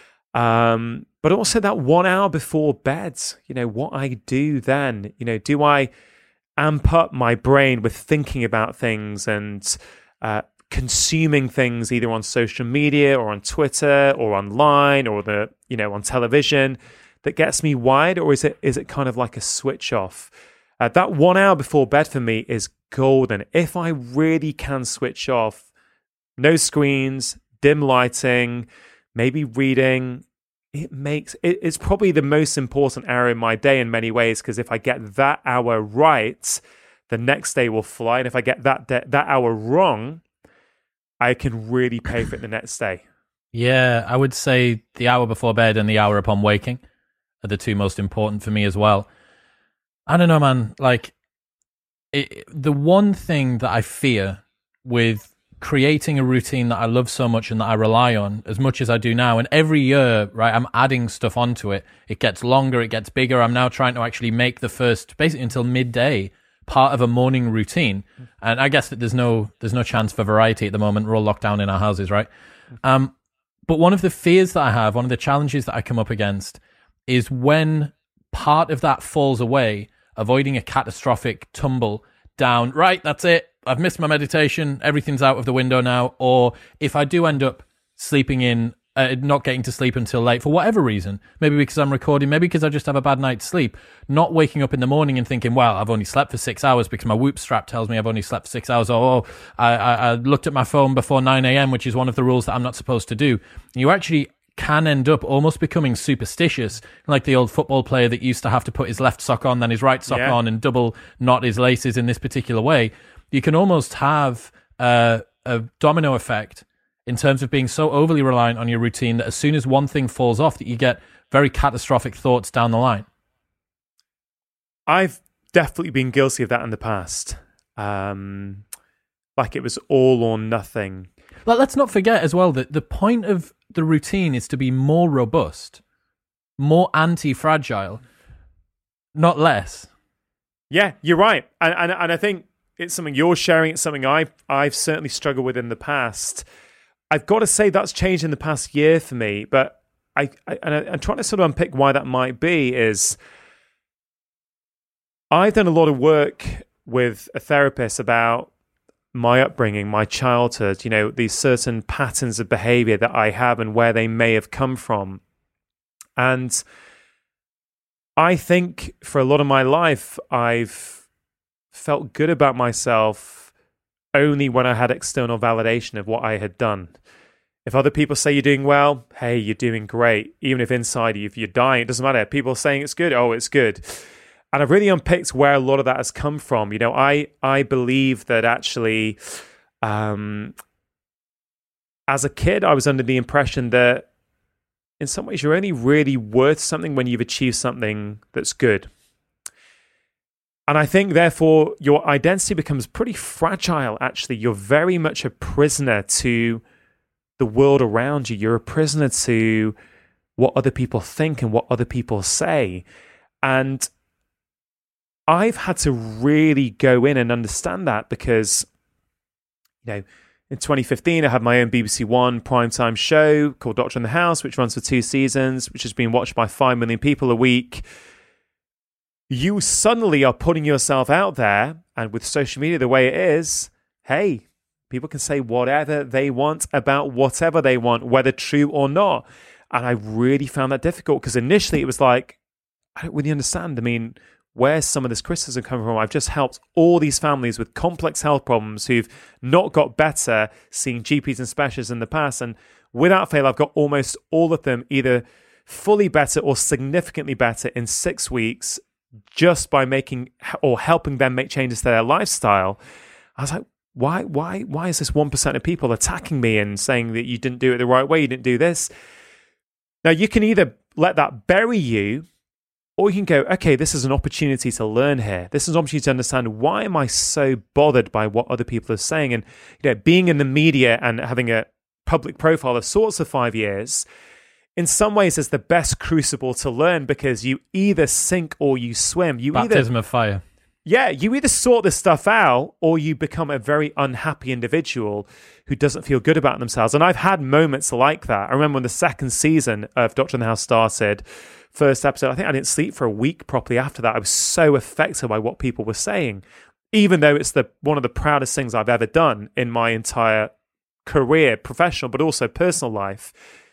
[SPEAKER 2] But also that 1 hour before bed, what I do then, do I amp up my brain with thinking about things and consuming things either on social media or on Twitter or online or on television that gets me wired, or is it kind of like a switch off? That 1 hour before bed for me is golden. If I really can switch off, no screens, dim lighting, maybe reading, it's probably the most important hour in my day in many ways, because if I get that hour right, the next day will fly. And if I get that hour wrong, I can really pay for it the next day.
[SPEAKER 1] Yeah, I would say the hour before bed and the hour upon waking are the two most important for me as well. I don't know, man. The one thing that I fear with creating a routine that I love so much and that I rely on as much as I do now, and every year, right, I'm adding stuff onto it. It gets longer, it gets bigger. I'm now trying to actually make the first, basically until midday, part of a morning routine. And I guess that there's no chance for variety at the moment. We're all locked down in our houses, right? But one of the fears that I have, one of the challenges that I come up against is when part of that falls away, avoiding a catastrophic tumble, down, right, that's it, I've missed my meditation, everything's out of the window now. Or if I do end up sleeping in, not getting to sleep until late for whatever reason, maybe because I'm recording, maybe because I just have a bad night's sleep, not waking up in the morning and thinking, well, I've only slept for 6 hours because my Whoop strap tells me I've only slept for 6 hours, or I looked at my phone before 9 a.m., which is one of the rules that I'm not supposed to do. You actually can end up almost becoming superstitious, like the old football player that used to have to put his left sock on, then his right sock on, and double knot his laces in this particular way. You can almost have a domino effect in terms of being so overly reliant on your routine that as soon as one thing falls off, that you get very catastrophic thoughts down the line.
[SPEAKER 2] I've definitely been guilty of that in the past. Like it was all or nothing.
[SPEAKER 1] But let's not forget as well that the point of the routine is to be more robust, more anti-fragile, not less.
[SPEAKER 2] Yeah, you're right. And I think it's something you're sharing. It's something I've certainly struggled with in the past. I've got to say that's changed in the past year for me, but I'm trying to sort of unpick why that might be. Is I've done a lot of work with a therapist about my upbringing, my childhood, these certain patterns of behavior that I have and where they may have come from. And I think for a lot of my life, I've felt good about myself only when I had external validation of what I had done. If other people say you're doing well, hey, you're doing great. Even if inside you, if you're dying, it doesn't matter. People saying it's good, oh, it's good. And I've really unpicked where a lot of that has come from. I believe that actually, as a kid, I was under the impression that in some ways you're only really worth something when you've achieved something that's good. And I think, therefore, your identity becomes pretty fragile, actually. You're very much a prisoner to the world around you. You're a prisoner to what other people think and what other people say. And I've had to really go in and understand that because, in 2015, I had my own BBC One primetime show called Doctor in the House, which runs for 2 seasons, which has been watched by 5 million people a week. You suddenly are putting yourself out there, and with social media the way it is, hey, people can say whatever they want about whatever they want, whether true or not. And I really found that difficult because initially it was like, I don't really understand. I mean, where's some of this criticism coming from? I've just helped all these families with complex health problems who've not got better, seeing GPs and specialists in the past. And without fail, I've got almost all of them either fully better or significantly better in 6 weeks, just by making or helping them make changes to their lifestyle. I was like, why is this 1% of people attacking me and saying that you didn't do it the right way, you didn't do this? Now, you can either let that bury you, or you can go, okay, this is an opportunity to learn here. This is an opportunity to understand, why am I so bothered by what other people are saying? And being in the media and having a public profile of sorts for 5 years, in some ways, is the best crucible to learn because you either sink or you swim.
[SPEAKER 1] Baptism of fire.
[SPEAKER 2] Yeah, you either sort this stuff out or you become a very unhappy individual who doesn't feel good about themselves. And I've had moments like that. I remember when the second season of Doctor in the House started, first episode, I think I didn't sleep for a week properly after that. I was so affected by what people were saying, even though it's one of the proudest things I've ever done in my entire career, professional, but also personal life.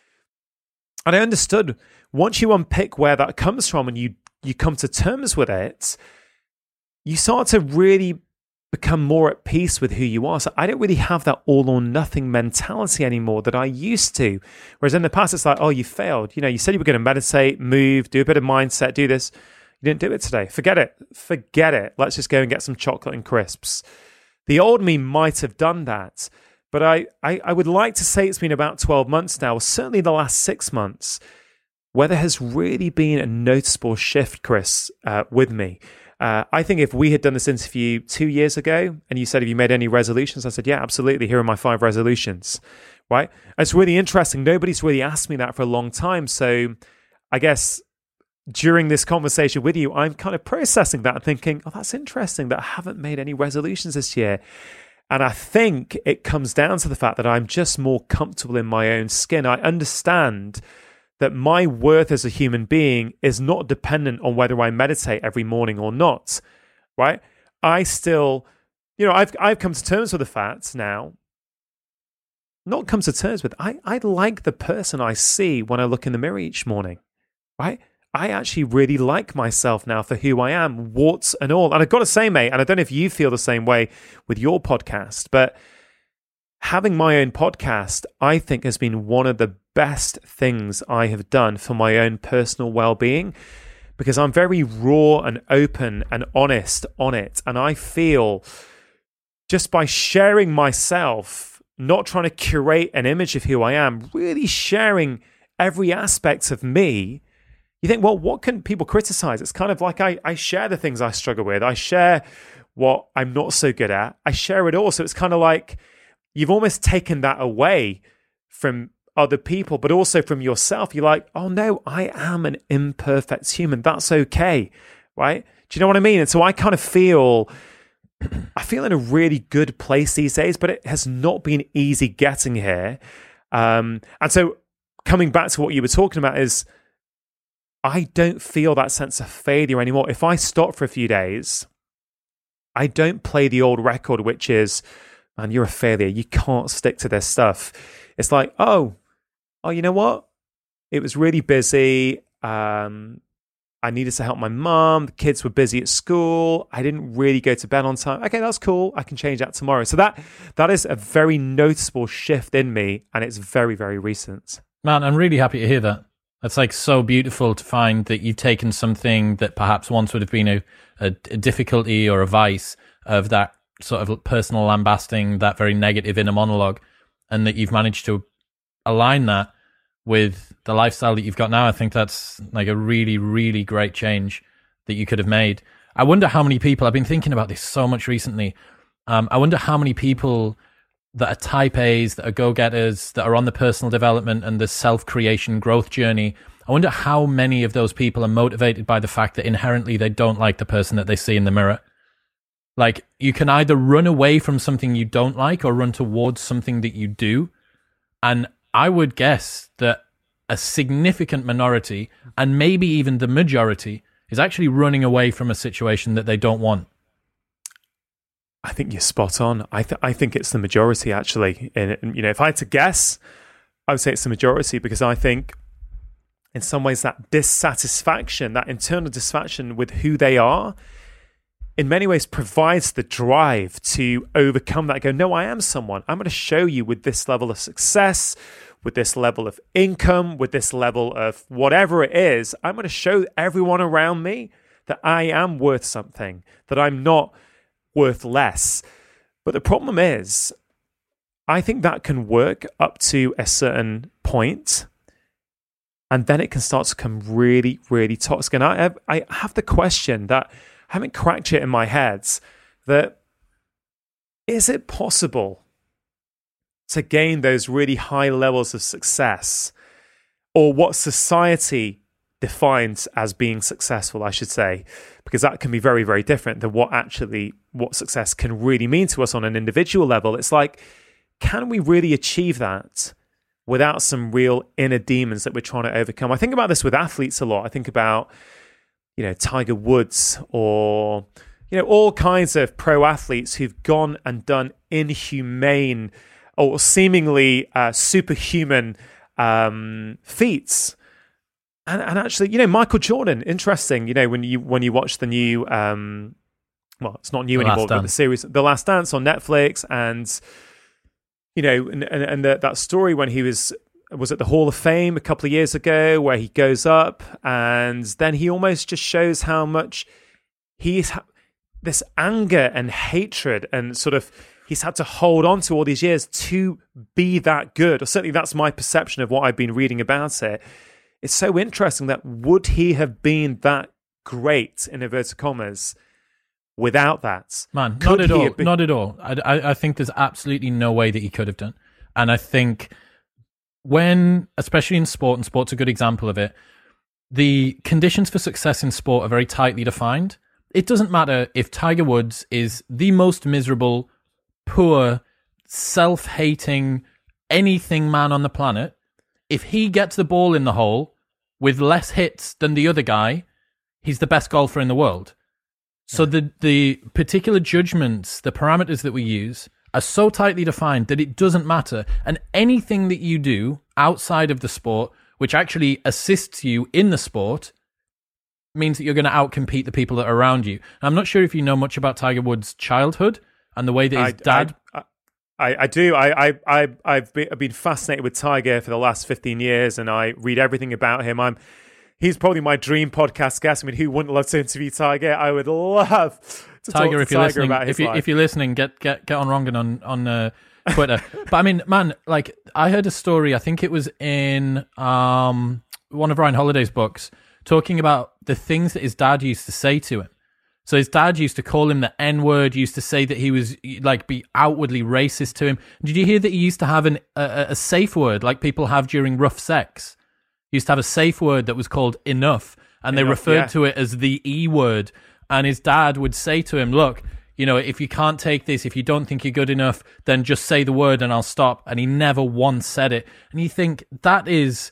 [SPEAKER 2] And I understood, once you unpick where that comes from and you come to terms with it, you start to really become more at peace with who you are. So I don't really have that all or nothing mentality anymore that I used to. Whereas in the past, it's like, oh, you failed. You said you were going to meditate, move, do a bit of mindset, do this. You didn't do it today. Forget it. Let's just go and get some chocolate and crisps. The old me might have done that. But I would like to say it's been about 12 months now, or certainly the last 6 months, where there has really been a noticeable shift, Chris, with me. I think if we had done this interview 2 years ago and you said, have you made any resolutions? I said, yeah, absolutely. Here are my 5 resolutions, right? It's really interesting. Nobody's really asked me that for a long time. So I guess during this conversation with you, I'm kind of processing that and thinking, oh, that's interesting that I haven't made any resolutions this year. And I think it comes down to the fact that I'm just more comfortable in my own skin. I understand that my worth as a human being is not dependent on whether I meditate every morning or not, right? I still I've come to terms with the fact now. Not come to terms with. I like the person I see when I look in the mirror each morning, right? I actually really like myself now for who I am, warts and all. And I've got to say, mate, and I don't know if you feel the same way with your podcast, but having my own podcast, I think, has been one of the best things I have done for my own personal well-being, because I'm very raw and open and honest on it. And I feel just by sharing myself, not trying to curate an image of who I am, really sharing every aspect of me, you think, well, what can people criticize? It's kind of like I share the things I struggle with. I share what I'm not so good at. I share it all. So it's kind of like you've almost taken that away from other people, but also from yourself. You're like, oh no, I am an imperfect human. That's okay, right? Do you know what I mean? And so I kind of feel in a really good place these days, but it has not been easy getting here. And so coming back to what you were talking about is, I don't feel that sense of failure anymore. If I stop for a few days, I don't play the old record, which is, man, you're a failure. You can't stick to this stuff. It's like, oh, you know what? It was really busy. I needed to help my mom. The kids were busy at school. I didn't really go to bed on time. Okay, that's cool. I can change that tomorrow. So that is a very noticeable shift in me, and it's very, very recent.
[SPEAKER 1] Man, I'm really happy to hear that. It's like so beautiful to find that you've taken something that perhaps once would have been a difficulty or a vice of that sort of personal lambasting, that very negative inner monologue, and that you've managed to align that with the lifestyle that you've got now. I think that's like a really, really great change that you could have made. I wonder how many people, I've been thinking about this so much recently. I wonder how many people that are type A's, that are go-getters, that are on the personal development and the self-creation growth journey. I wonder how many of those people are motivated by the fact that inherently they don't like the person that they see in the mirror. Like, you can either run away from something you don't like or run towards something that you do. And I would guess that a significant minority, and maybe even the majority, is actually running away from a situation that they don't want.
[SPEAKER 2] I think you're spot on. I think it's the majority, actually. And, if I had to guess, I would say it's the majority, because I think in some ways that dissatisfaction, that internal dissatisfaction with who they are, in many ways provides the drive to overcome that. Go, no, I am someone. I'm going to show you with this level of success, with this level of income, with this level of whatever it is. I'm going to show everyone around me that I am worth something, that I'm not worth less. But the problem is, I think that can work up to a certain point, and then it can start to become really, really toxic. And I have the question that I haven't cracked it in my head, that is it possible to gain those really high levels of success, or what society defines as being successful, I should say, because that can be very, very different than what success can really mean to us on an individual level. It's like, can we really achieve that without some real inner demons that we're trying to overcome? I think about this with athletes a lot. I think about, Tiger Woods, or, all kinds of pro athletes who've gone and done inhumane or seemingly superhuman feats. And actually, Michael Jordan, interesting, when you watch the new, well, it's not new anymore, but the series, The Last Dance on Netflix, and, and that story when he was at the Hall of Fame a couple of years ago, where he goes up and then he almost just shows how much he's this anger and hatred, and sort of he's had to hold on to all these years to be that good. Or certainly that's my perception of what I've been reading about it. It's so interesting that would he have been that great, in inverted commas, without that?
[SPEAKER 1] Man, not at all. Not at all. I think there's absolutely no way that he could have done. And I think especially in sport, and sport's a good example of it, the conditions for success in sport are very tightly defined. It doesn't matter if Tiger Woods is the most miserable, poor, self-hating, anything man on the planet. If he gets the ball in the hole with less hits than the other guy, he's the best golfer in the world. So the particular judgments, the parameters that we use are so tightly defined that it doesn't matter. And anything that you do outside of the sport, which actually assists you in the sport, means that you're going to outcompete the people that are around you. I'm not sure if you know much about Tiger Woods' childhood and the way that his dad...
[SPEAKER 2] I do. I've been fascinated with Tiger for the last 15 years, and I read everything about him. He's probably my dream podcast guest. I mean, who wouldn't love to interview Tiger? I would love to
[SPEAKER 1] Tiger,
[SPEAKER 2] talk to Tiger about his life.
[SPEAKER 1] If you're listening, get on Rongan on Twitter. But I mean, man, like I heard a story. I think it was in one of Ryan Holiday's books, talking about the things that his dad used to say to him. So his dad used to call him the N-word, used to say that he was like be outwardly racist to him. Did you hear that he used to have a safe word like people have during rough sex? He used to have a safe word that was called enough, and they referred to it as the E word. And his dad would say to him, look, you know, if you can't take this, if you don't think you're good enough, then just say the word and I'll stop. And he never once said it. And you think that is...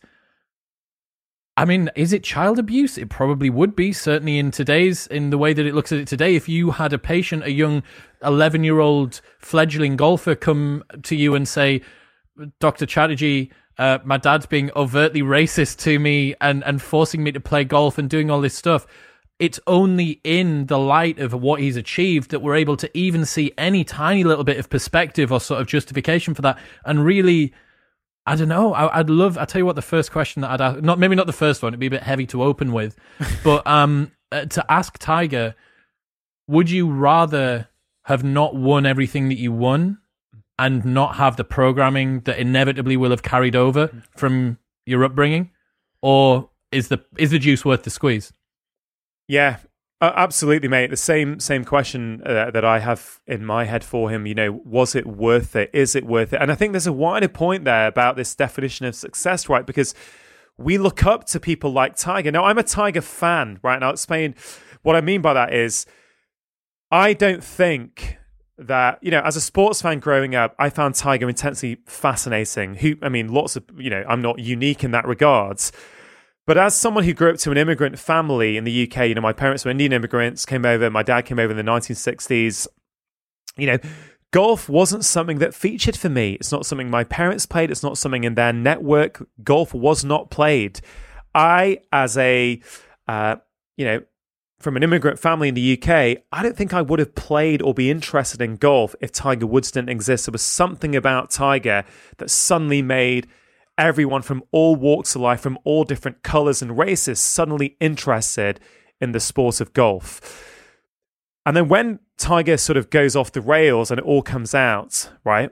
[SPEAKER 1] I mean, is it child abuse? It probably would be, certainly in the way that it looks at it today. If you had a patient, a young 11-year-old fledgling golfer come to you and say, Dr. Chatterjee, my dad's being overtly racist to me and forcing me to play golf and doing all this stuff. It's only in the light of what he's achieved that we're able to even see any tiny little bit of perspective or sort of justification for that. And really... I don't know. I'll tell you what, the first question that I'd ask, maybe not the first one, it'd be a bit heavy to open with, but to ask Tiger, would you rather have not won everything that you won and not have the programming that inevitably will have carried over from your upbringing? Or is the juice worth the squeeze?
[SPEAKER 2] Yeah. Absolutely, mate. The same question that I have in my head for him, you know, was it worth it? Is it worth it? And I think there's a wider point there about this definition of success, right? Because we look up to people like Tiger. Now, I'm a Tiger fan, right? And I'll explain what I mean by that is I don't think that, you know, as a sports fan growing up, I found Tiger intensely fascinating. Lots of, you know, I'm not unique in that regards. But as someone who grew up to an immigrant family in the UK, you know, my parents were Indian immigrants, came over, my dad came over in the 1960s, you know, golf wasn't something that featured for me. It's not something my parents played. It's not something in their network. Golf was not played. I, as a, you know, from an immigrant family in the UK, I don't think I would have played or be interested in golf if Tiger Woods didn't exist. There was something about Tiger that suddenly made everyone from all walks of life, from all different colors and races, suddenly interested in the sport of golf. And then when Tiger sort of goes off the rails and it all comes out, right?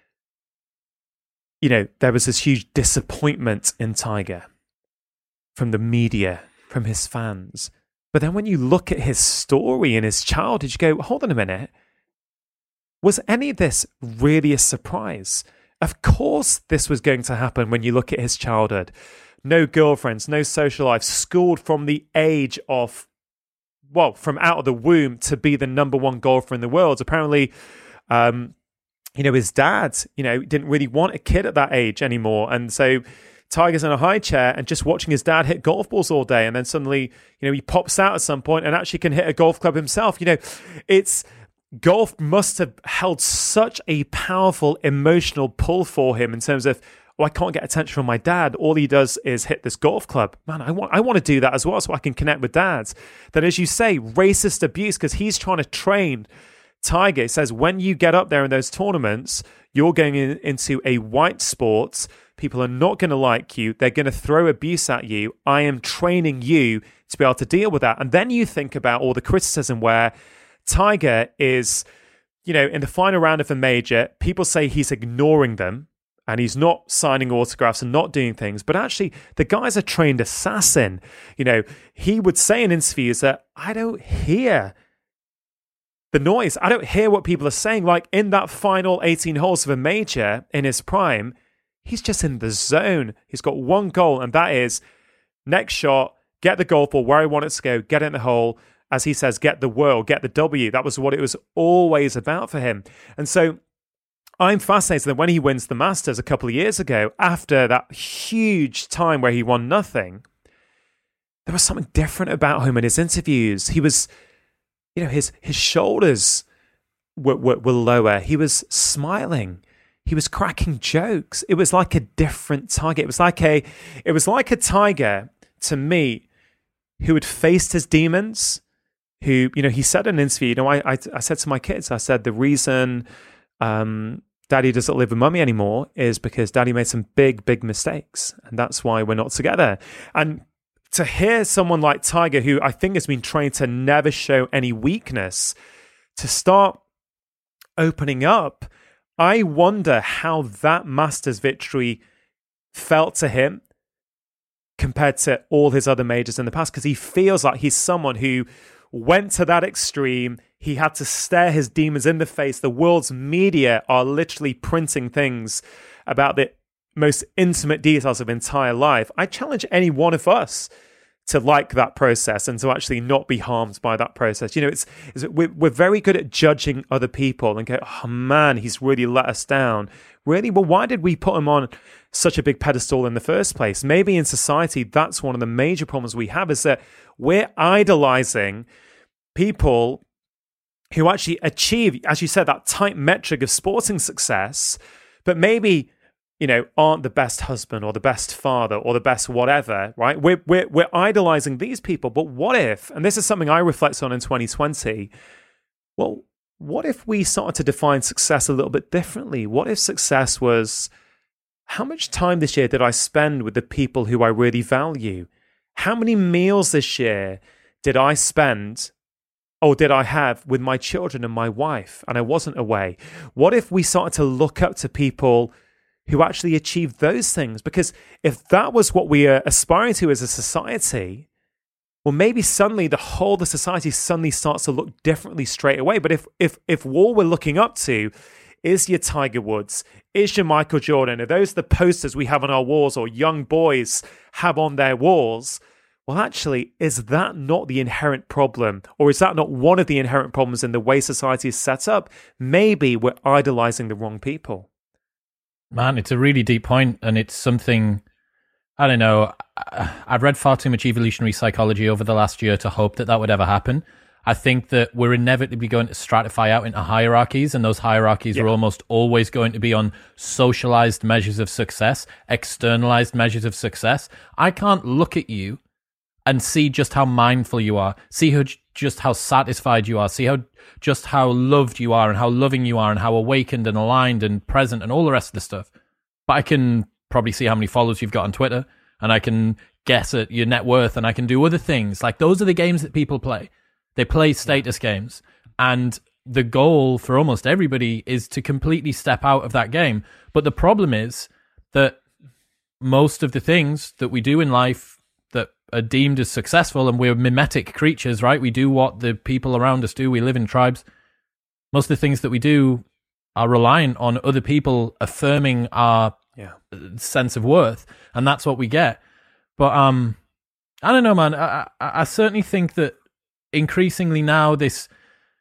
[SPEAKER 2] You know, there was this huge disappointment in Tiger from the media, from his fans. But then when you look at his story and his childhood, you go, hold on a minute. Was any of this really a surprise? Of course this was going to happen when you look at his childhood. No girlfriends, no social life, schooled from the age of, well, from out of the womb to be the number one golfer in the world. Apparently, you know, his dad, you know, didn't really want a kid at that age anymore. And so Tiger's in a high chair and just watching his dad hit golf balls all day. And then suddenly, you know, he pops out at some point and actually can hit a golf club himself. You know, golf must have held such a powerful emotional pull for him in terms of, oh, I can't get attention from my dad. All he does is hit this golf club. Man, I want to do that as well so I can connect with dads. Then, as you say, racist abuse, because he's trying to train Tiger. It says when you get up there in those tournaments, you're going into a white sport. People are not going to like you. They're going to throw abuse at you. I am training you to be able to deal with that. And then you think about all the criticism where Tiger is, you know, in the final round of a major, people say he's ignoring them and he's not signing autographs and not doing things. But actually, the guy's a trained assassin. You know, he would say in interviews that I don't hear the noise. I don't hear what people are saying. Like in that final 18 holes of a major in his prime, he's just in the zone. He's got one goal, and that is next shot, get the golf ball where I want it to go, get it in the hole. As he says, get the world, get the W. That was what it was always about for him. And so I'm fascinated that when he wins the Masters a couple of years ago, after that huge time where he won nothing, there was something different about him in his interviews. He was his shoulders were lower. He was smiling. He was cracking jokes. It was like a different Tiger. It was like a Tiger to me who had faced his demons. Who, he said in an interview, I said to my kids, I said, the reason Daddy doesn't live with Mummy anymore is because Daddy made some big, big mistakes. And that's why we're not together. And to hear someone like Tiger, who I think has been trained to never show any weakness, to start opening up, I wonder how that Masters victory felt to him compared to all his other majors in the past, because he feels like he's someone who went to that extreme. He had to stare his demons in the face. The world's media are literally printing things about the most intimate details of entire life. I challenge any one of us to like that process and to actually not be harmed by that process. We're very good at judging other people and go, oh man, he's really let us down. Really? Well, why did we put him on such a big pedestal in the first place? Maybe in society, that's one of the major problems we have, is that we're idolizing people who actually achieve, as you said, that tight metric of sporting success, but maybe aren't the best husband or the best father or the best whatever, right? We're idolizing these people. But what if, and this is something I reflect on in 2020, well, what if we started to define success a little bit differently? What if success was, how much time this year did I spend with the people who I really value? How many meals this year did I spend or did I have with my children and my wife and I wasn't away? What if we started to look up to people who actually achieved those things? Because if that was what we are aspiring to as a society, well, maybe suddenly the whole of the society suddenly starts to look differently straight away. But if all we're looking up to is your Tiger Woods, is your Michael Jordan, are those the posters we have on our walls or young boys have on their walls? Well, actually, is that not the inherent problem? Or is that not one of the inherent problems in the way society is set up? Maybe we're idolizing the wrong people.
[SPEAKER 1] Man, it's a really deep point, and it's something, I don't know, I've read far too much evolutionary psychology over the last year to hope that would ever happen. I think that we're inevitably going to stratify out into hierarchies, and those hierarchies are almost always going to be on socialized measures of success, externalized measures of success. I can't look at you and see just how mindful you are, see just how satisfied you are, see how loved you are and how loving you are and how awakened and aligned and present and all the rest of the stuff. But I can probably see how many followers you've got on Twitter, and I can guess at your net worth, and I can do other things. Like, those are the games that people play. They play status games, and the goal for almost everybody is to completely step out of that game. But the problem is that most of the things that we do in life that are deemed as successful, and we're mimetic creatures, right? We do what the people around us do. We live in tribes. Most of the things that we do are reliant on other people affirming our sense of worth, and that's what we get. But I don't know, man. I certainly think that increasingly now, this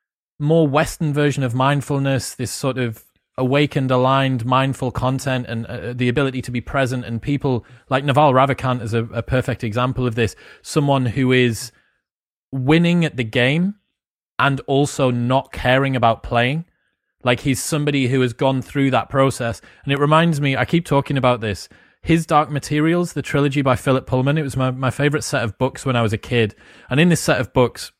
[SPEAKER 1] more Western version of mindfulness, this sort of awakened, aligned, mindful content, and the ability to be present, and people like Naval Ravikant is a perfect example of this. Someone who is winning at the game and also not caring about playing. Like, he's somebody who has gone through that process. And it reminds me, I keep talking about this, his Dark Materials, the trilogy by Philip Pullman. It was my favorite set of books when I was a kid. And in this set of books,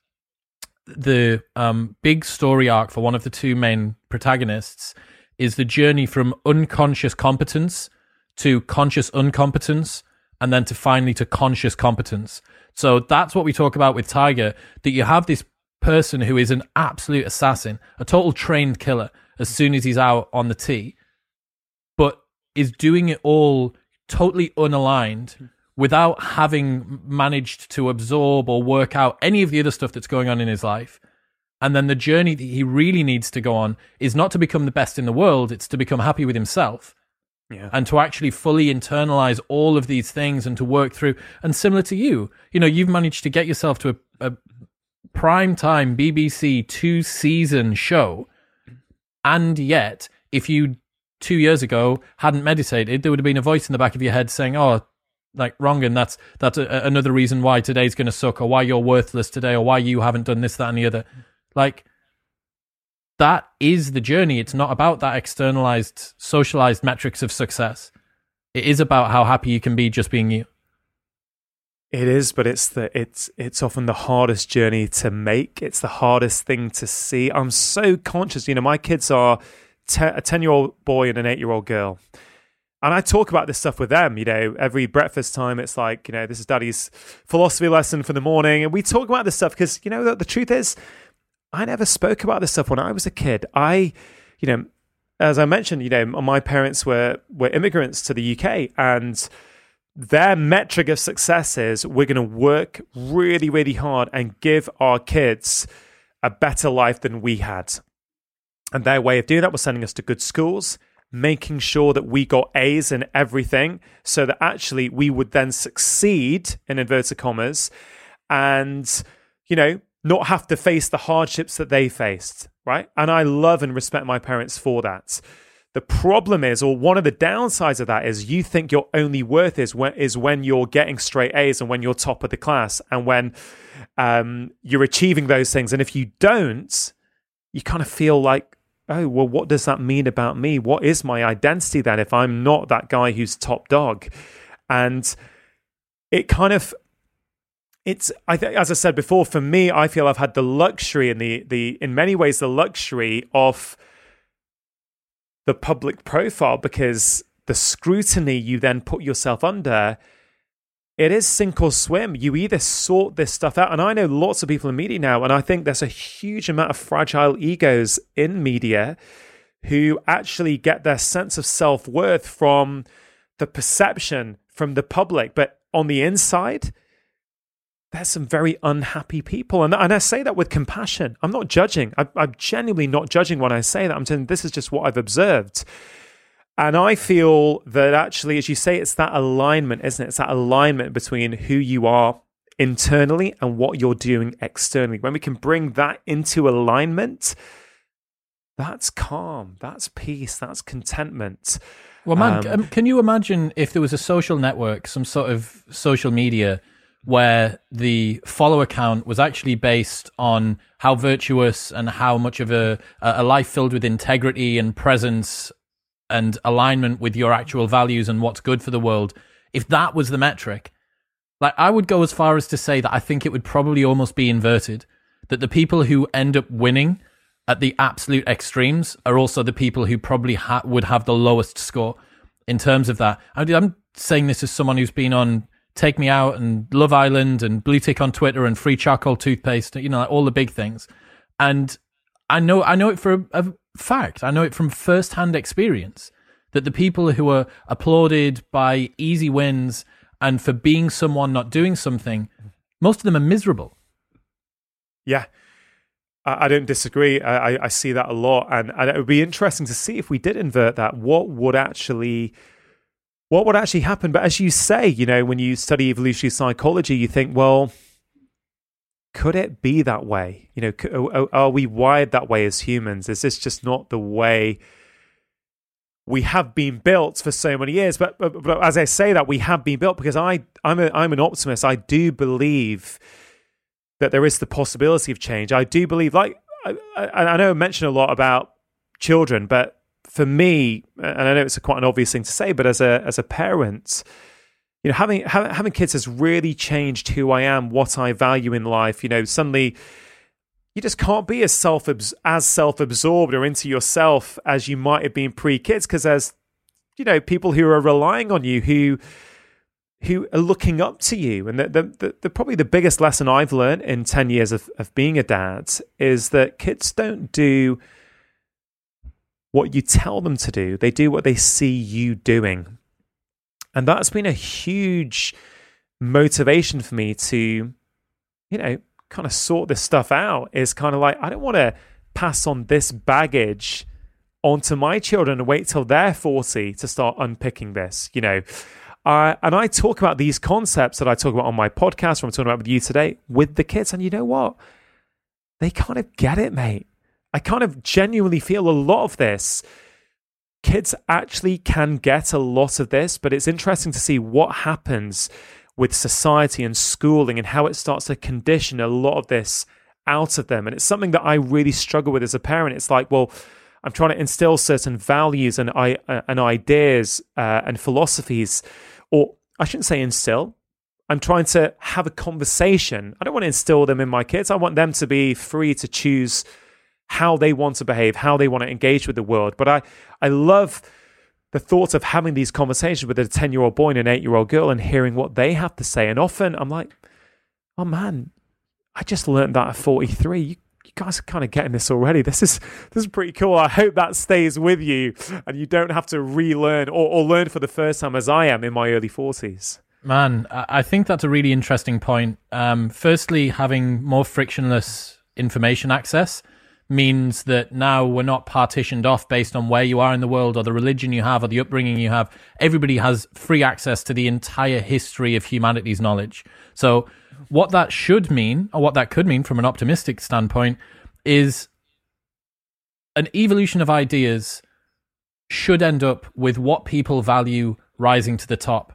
[SPEAKER 1] the big story arc for one of the two main protagonists is the journey from unconscious competence to conscious incompetence, and then to finally to conscious competence. So that's what we talk about with Tiger, that you have this person who is an absolute assassin, a total trained killer as soon as he's out on the tee, but is doing it all totally unaligned without having managed to absorb or work out any of the other stuff that's going on in his life. And then the journey that he really needs to go on is not to become the best in the world, it's to become happy with himself. Yeah. And to actually fully internalize all of these things and to work through. And similar to you, you've managed to get yourself to a primetime BBC 2-season show. And yet, if you 2 years ago hadn't meditated, there would have been a voice in the back of your head saying, oh, like, Rongan, that's another reason why today's going to suck, or why you're worthless today, or why you haven't done this, that, and the other. Like, that is the journey. It's not about that externalized, socialized metrics of success. It is about how happy you can be just being you.
[SPEAKER 2] It is, but it's often the hardest journey to make. It's the hardest thing to see. I'm so conscious. My kids are a 10-year-old boy and an 8-year-old girl. And I talk about this stuff with them, every breakfast time. It's like, this is Daddy's philosophy lesson for the morning. And we talk about this stuff because, the truth is, I never spoke about this stuff when I was a kid. As I mentioned, my parents were immigrants to the UK, and their metric of success is we're going to work really, really hard and give our kids a better life than we had. And their way of doing that was sending us to good schools, making sure that we got A's in everything so that actually we would then succeed, in inverted commas, and, not have to face the hardships that they faced, right? And I love and respect my parents for that. The problem is, or one of the downsides of that is, you think your only worth is when you're getting straight A's and when you're top of the class and when you're achieving those things. And if you don't, you kind of feel like, oh, well, what does that mean about me? What is my identity then if I'm not that guy who's top dog? And it kind of, as I said before, for me, I feel I've had the luxury and in many ways, the luxury of the public profile, because the scrutiny you then put yourself under, it is sink or swim. You either sort this stuff out. And I know lots of people in media now, and I think there's a huge amount of fragile egos in media who actually get their sense of self-worth from the perception from the public. But on the inside, there's some very unhappy people. And I say that with compassion. I'm not judging. I'm genuinely not judging when I say that. I'm saying this is just what I've observed. And I feel that actually, as you say, it's that alignment, isn't it? It's that alignment between who you are internally and what you're doing externally. When we can bring that into alignment, that's calm, that's peace, that's contentment.
[SPEAKER 1] Well, man, can you imagine if there was a social network, some sort of social media, where the follower count was actually based on how virtuous and how much of a life filled with integrity and presence and alignment with your actual values and what's good for the world? If that was the metric, like, I would go as far as to say that I think it would probably almost be inverted, that the people who end up winning at the absolute extremes are also the people who probably would have the lowest score in terms of that. I'm saying this as someone who's been on Take Me Out and Love Island and Blue Tick on Twitter and free charcoal toothpaste, like all the big things. And I know it for a fact. I know it from first-hand experience that the people who are applauded by easy wins and for being someone not doing something, most of them are miserable.
[SPEAKER 2] Yeah, I don't disagree. I see that a lot. And it would be interesting to see if we did invert that, what would actually happen. But as you say, when you study evolutionary psychology, you think, well, could it be that way? Are we wired that way as humans? Is this just not the way we have been built for so many years? But as I say that, we have been built because I'm an optimist. I do believe that there is the possibility of change. I do believe, like, I know I mentioned a lot about children, but for me, and I know it's quite an obvious thing to say, but as a parent, having kids has really changed who I am, what I value in life. Suddenly you just can't be as self-absorbed or into yourself as you might have been pre-kids, because there's people who are relying on you, who are looking up to you. And the probably the biggest lesson I've learned in 10 years of being a dad is that kids don't do what you tell them to do. They do what they see you doing. And that's been a huge motivation for me to, kind of sort this stuff out. Is kind of like, I don't want to pass on this baggage onto my children and wait till they're 40 to start unpicking this, And I talk about these concepts that I talk about on my podcast, or I'm talking about with you today, with the kids. And you know what? They kind of get it, mate. I kind of genuinely feel a lot of this. Kids actually can get a lot of this, but it's interesting to see what happens with society and schooling and how it starts to condition a lot of this out of them. And it's something that I really struggle with as a parent. It's like, well, I'm trying to instill certain values and ideas and philosophies, or I shouldn't say instill. I'm trying to have a conversation. I don't want to instill them in my kids. I want them to be free to choose how they want to behave, how they want to engage with the world. But I love the thought of having these conversations with a 10-year-old boy and an 8-year-old girl and hearing what they have to say. And often I'm like, oh man, I just learned that at 43. You guys are kind of getting this already. This is pretty cool. I hope that stays with you and you don't have to relearn or learn for the first time as I am in my early 40s.
[SPEAKER 1] Man, I think that's a really interesting point. Firstly, having more frictionless information access means that now we're not partitioned off based on where you are in the world or the religion you have or the upbringing you have. Everybody has free access to the entire history of humanity's knowledge. So what that should mean, or what that could mean from an optimistic standpoint, is an evolution of ideas should end up with what people value rising to the top.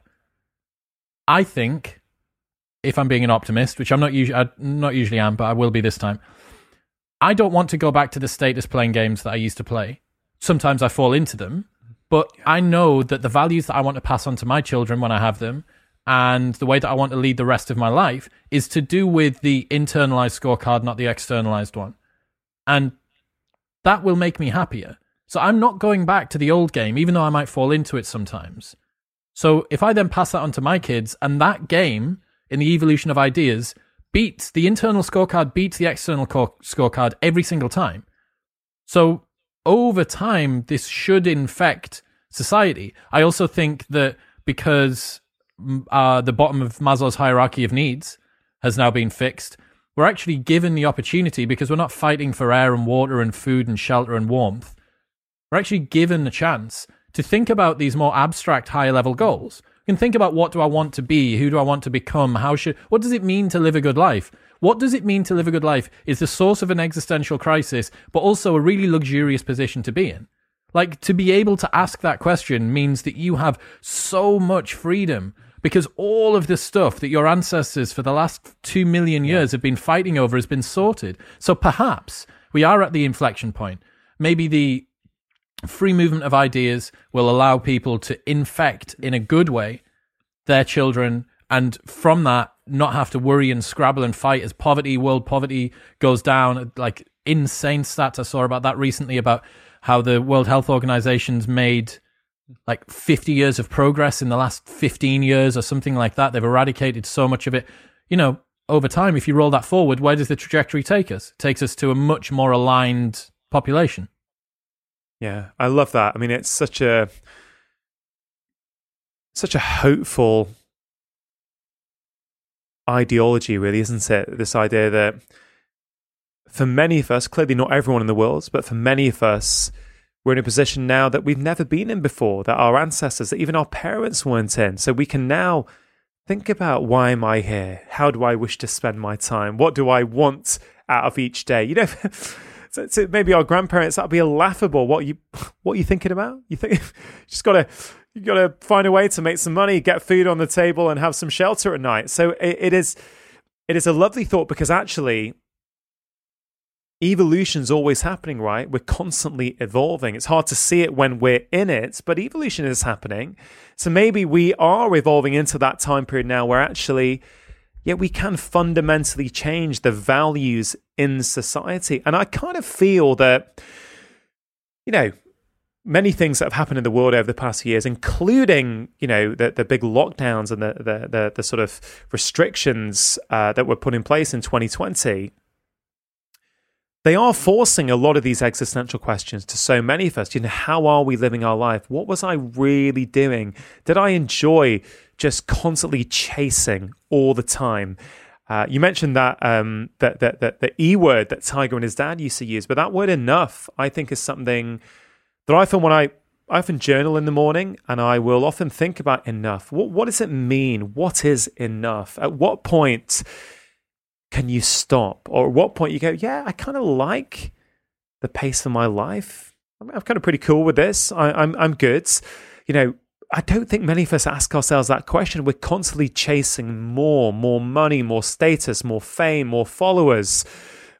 [SPEAKER 1] I think, if I'm being an optimist, which I not usually am, but I will be this time, I don't want to go back to the status playing games that I used to play. Sometimes I fall into them, but I know that the values that I want to pass on to my children when I have them, and the way that I want to lead the rest of my life, is to do with the internalized scorecard, not the externalized one. And that will make me happier. So I'm not going back to the old game, even though I might fall into it sometimes. So if I then pass that on to my kids, and that game in the evolution of ideas beats the internal scorecard, beats the external scorecard every single time. So over time, this should infect society. I also think that because the bottom of Maslow's hierarchy of needs has now been fixed, we're actually given the opportunity, because we're not fighting for air and water and food and shelter and warmth. We're actually given the chance to think about these more abstract, higher level goals. You can think about, what do I want to be? Who do I want to become? What does it mean to live a good life? What does it mean to live a good life is the source of an existential crisis, but also a really luxurious position to be in. Like, to be able to ask that question means that you have so much freedom, because all of the stuff that your ancestors for the last 2 million years have been fighting over has been sorted. So perhaps we are at the inflection point. Maybe the free movement of ideas will allow people to infect, in a good way, their children, and from that not have to worry and scrabble and fight as world poverty goes down. Like, insane stats I saw about that recently, about how the World Health Organization's made like 50 years of progress in the last 15 years or something like that. They've eradicated so much of it. You know, over time, if you roll that forward, where does the trajectory take us? It takes us to a much more aligned population.
[SPEAKER 2] Yeah, I love that. I mean, it's such a hopeful ideology, really, isn't it? This idea that for many of us, clearly not everyone in the world, but for many of us, we're in a position now that we've never been in before, that our ancestors, that even our parents weren't in. So we can now think about, why am I here? How do I wish to spend my time? What do I want out of each day? You know, so maybe our grandparents, that'd be laughable. What are you thinking about? You think you gotta find a way to make some money, get food on the table, and have some shelter at night. So it is a lovely thought, because actually evolution's always happening, right? We're constantly evolving. It's hard to see it when we're in it, but evolution is happening. So maybe we are evolving into that time period now where actually, yeah, we can fundamentally change the values in society. And I kind of feel that, you know, many things that have happened in the world over the past few years, including, you know, the big lockdowns and the sort of restrictions that were put in place in 2020, they are forcing a lot of these existential questions to so many of us. You know, how are we living our life? What was I really doing? Did I enjoy just constantly chasing all the time? You mentioned that the E word that Tiger and his dad used to use, but that word enough, I think, is something that I find when I often journal in the morning, and I will often think about enough. What does it mean? What is enough? At what point can you stop? Or at what point you go, yeah, I kind of like the pace of my life. I'm kind of pretty cool with this. I'm good. You know, I don't think many of us ask ourselves that question. We're constantly chasing more money, more status, more fame, more followers,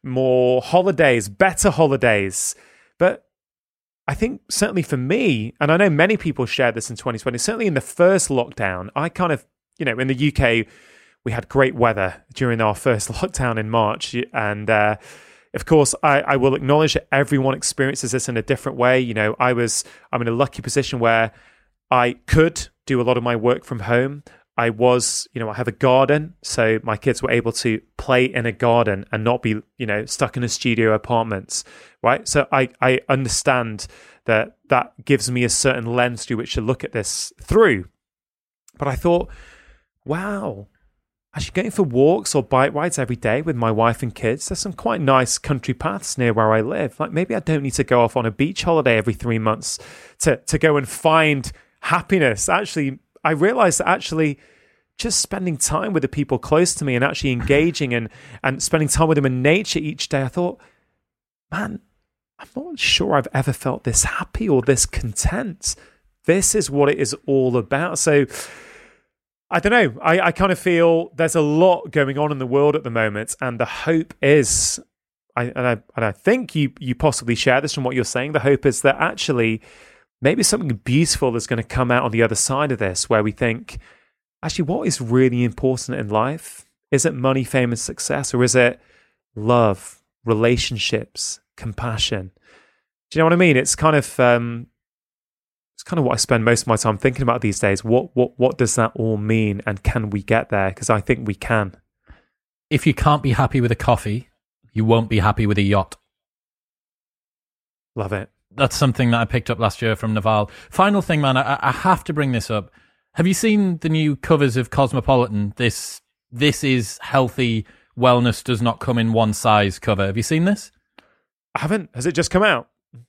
[SPEAKER 2] more holidays, better holidays. But I think certainly for me, and I know many people shared this in 2020, certainly in the first lockdown, I kind of, in the UK, we had great weather during our first lockdown in March. And of course, I will acknowledge that everyone experiences this in a different way. I'm in a lucky position where I could do a lot of my work from home. I have a garden, so my kids were able to play in a garden and not be, stuck in a studio apartments, right? So I understand that gives me a certain lens through which to look at this through. But I thought, wow, actually going for walks or bike rides every day with my wife and kids, there's some quite nice country paths near where I live. Like maybe I don't need to go off on a beach holiday every 3 months to go and find happiness. Actually, I realized that actually just spending time with the people close to me and actually engaging and spending time with them in nature each day, I thought, man, I'm not sure I've ever felt this happy or this content. This is what it is all about. So I don't know. I kind of feel there's a lot going on in the world at the moment, and the hope is, I think you possibly share this from what you're saying. The hope is that actually maybe something beautiful is going to come out on the other side of this, where we think, actually, what is really important in life? Is it money, fame, and success, or is it love, relationships, compassion? Do you know what I mean? It's kind of what I spend most of my time thinking about these days. What does that all mean, and can we get there? Because I think we can.
[SPEAKER 1] If you can't be happy with a coffee, you won't be happy with a yacht.
[SPEAKER 2] Love it.
[SPEAKER 1] That's something that I picked up last year from Naval. Final thing, man, I have to bring this up. Have you seen the new covers of Cosmopolitan? This is healthy, wellness does not come in one size cover. Have you seen this?
[SPEAKER 2] I haven't. Has it just come out?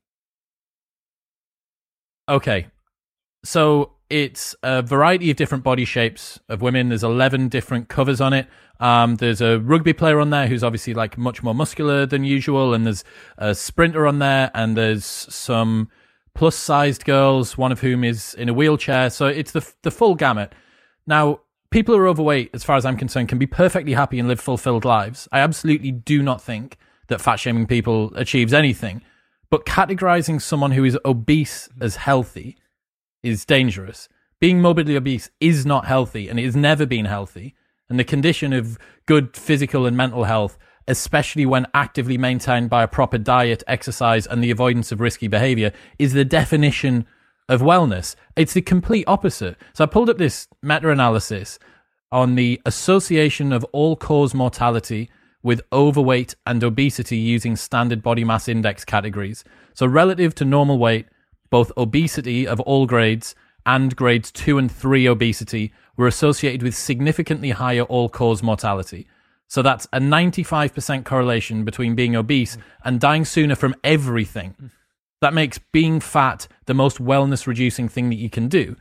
[SPEAKER 1] Okay. So it's a variety of different body shapes of women. There's 11 different covers on it. There's a rugby player on there who's obviously like much more muscular than usual, and there's a sprinter on there, and there's some plus-sized girls, one of whom is in a wheelchair. So it's the full gamut. Now, people who are overweight, as far as I'm concerned, can be perfectly happy and live fulfilled lives. I absolutely do not think that fat-shaming people achieves anything. But categorizing someone who is obese as healthy is dangerous. Being morbidly obese is not healthy, and it has never been healthy. And the condition of good physical and mental health, especially when actively maintained by a proper diet, exercise, and the avoidance of risky behavior, is the definition of wellness. It's the complete opposite. So I pulled up this meta-analysis on the association of all-cause mortality with overweight and obesity using standard body mass index categories. So relative to normal weight, both obesity of all grades and grades 2 and 3 obesity were associated with significantly higher all-cause mortality. So that's a 95% correlation between being obese and dying sooner from everything. That makes being fat the most wellness-reducing thing that you can do.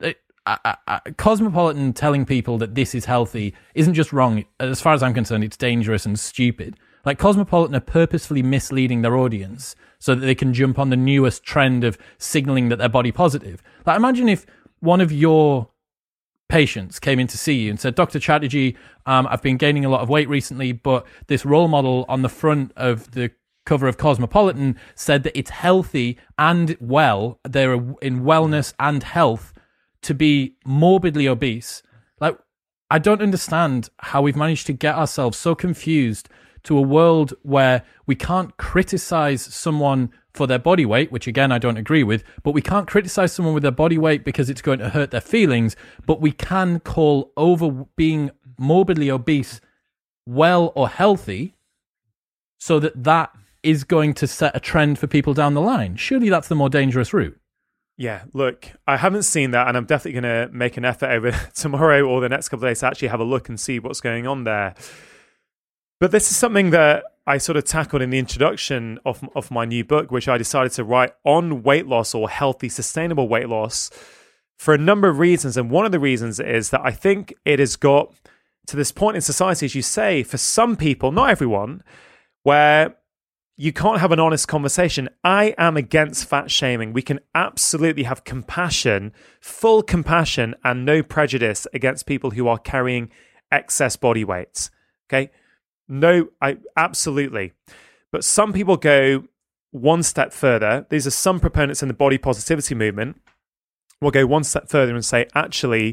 [SPEAKER 1] Cosmopolitan telling people that this is healthy isn't just wrong. As far as I'm concerned, it's dangerous and stupid. Like, Cosmopolitan are purposefully misleading their audience so that they can jump on the newest trend of signaling that they're body positive. Like, imagine if one of your patients came in to see you and said, Dr. Chatterjee, I've been gaining a lot of weight recently, but this role model on the front of the cover of Cosmopolitan said that it's healthy and well, they're in wellness and health, to be morbidly obese. Like, I don't understand how we've managed to get ourselves so confused to a world where we can't criticize someone for their body weight, which again I don't agree with, but we can't criticize someone with their body weight because it's going to hurt their feelings, but we can call over being morbidly obese well or healthy, so that is going to set a trend for people down the line. Surely that's the more dangerous route.
[SPEAKER 2] Yeah, look, I haven't seen that, and I'm definitely going to make an effort over tomorrow or the next couple of days to actually have a look and see what's going on there. But this is something that I sort of tackled in the introduction of my new book, which I decided to write on weight loss or healthy, sustainable weight loss for a number of reasons. And one of the reasons is that I think it has got to this point in society, as you say, for some people, not everyone, where you can't have an honest conversation. I am against fat shaming. We can absolutely have compassion, full compassion, and no prejudice against people who are carrying excess body weight. Okay? No, I absolutely. But some people go one step further. These are some proponents in the body positivity movement will go one step further and say, actually,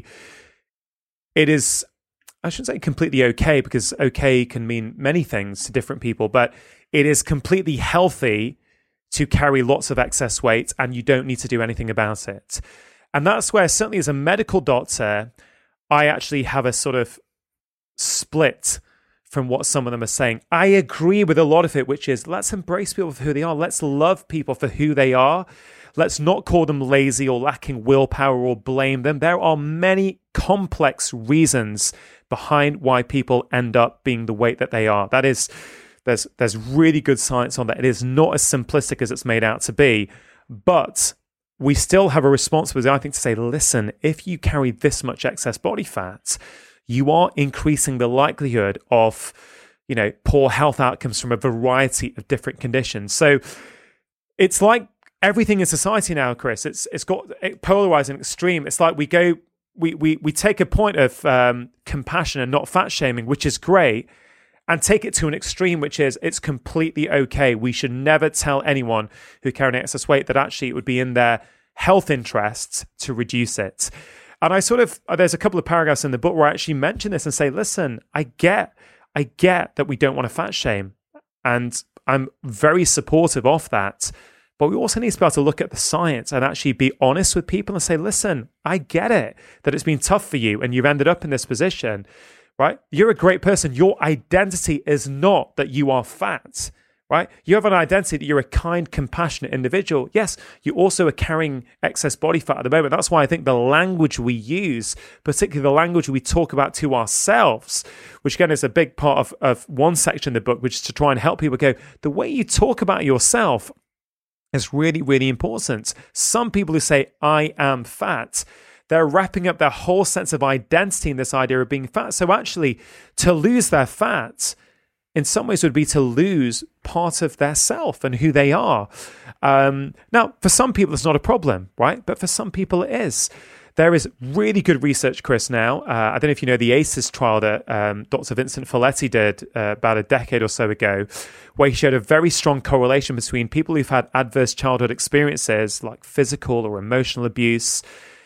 [SPEAKER 2] it is, I shouldn't say completely okay, because okay can mean many things to different people, but it is completely healthy to carry lots of excess weight and you don't need to do anything about it. And that's where, certainly as a medical doctor, I actually have a sort of split from what some of them are saying. I agree with a lot of it, which is let's embrace people for who they are. Let's love people for who they are. Let's not call them lazy or lacking willpower or blame them. There are many complex reasons behind why people end up being the weight that they are. That is, there's really good science on that. It is not as simplistic as it's made out to be, but we still have a responsibility, I think, to say, listen, if you carry this much excess body fat, you are increasing the likelihood of, poor health outcomes from a variety of different conditions. So it's like everything in society now, Chris. It's got polarizing extreme. It's like we take a point of compassion and not fat shaming, which is great, and take it to an extreme, which is it's completely okay. We should never tell anyone who carry an excess weight that actually it would be in their health interests to reduce it. And there's a couple of paragraphs in the book where I actually mention this and say, listen, I get that we don't want to fat shame. And I'm very supportive of that. But we also need to be able to look at the science and actually be honest with people and say, listen, I get it, that it's been tough for you and you've ended up in this position, right? You're a great person. Your identity is not that you are fat, right? You have an identity that you're a kind, compassionate individual. Yes, you also are carrying excess body fat at the moment. That's why I think the language we use, particularly the language we talk about to ourselves, which again is a big part of one section of the book, which is to try and help people go, the way you talk about yourself is really, really important. Some people who say, I am fat, they're wrapping up their whole sense of identity in this idea of being fat. So actually, to lose their fat, in some ways, would be to lose part of their self and who they are. Now, for some people, it's not a problem, right? But for some people, it is. There is really good research, Chris, now. I don't know if you know the ACEs trial that Dr. Vincent Folletti did about a decade or so ago, where he showed a very strong correlation between people who've had adverse childhood experiences like physical or emotional abuse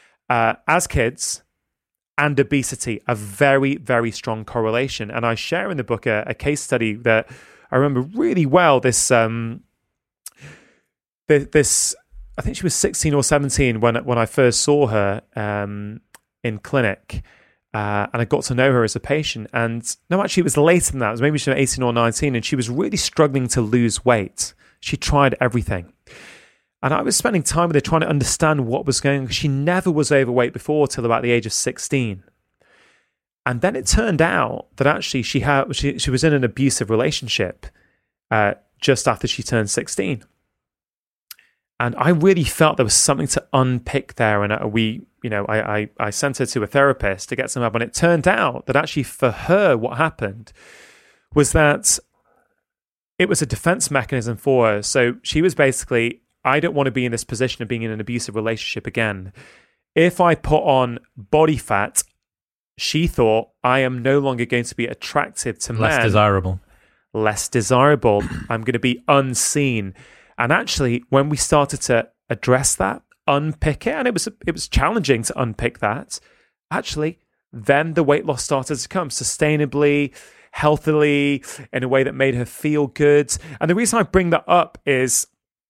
[SPEAKER 2] as kids and obesity, a very, very strong correlation. And I share in the book a case study that I remember really well. This I think she was 16 or 17 when I first saw her in clinic, and I got to know her as a patient. And no, actually, it was later than that. It was maybe she was 18 or 19, and she was really struggling to lose weight. She tried everything. And I was spending time with her trying to understand what was going on. She never was overweight before till about the age of 16. And then it turned out that actually she was in an abusive relationship just after she turned 16. And I really felt there was something to unpick there. And I sent her to a therapist to get some help. And it turned out that actually for her, what happened was that it was a defense mechanism for her. So she was basically, I don't want to be in this position of being in an abusive relationship again. If I put on body fat, she thought I am no longer going to be attractive to men. Less desirable. I'm going to be unseen. And actually, when we started to address that, unpick it, and it was challenging to unpick that, actually, then the weight loss started to come sustainably, healthily, in a way that made her feel good. And the reason I bring that up is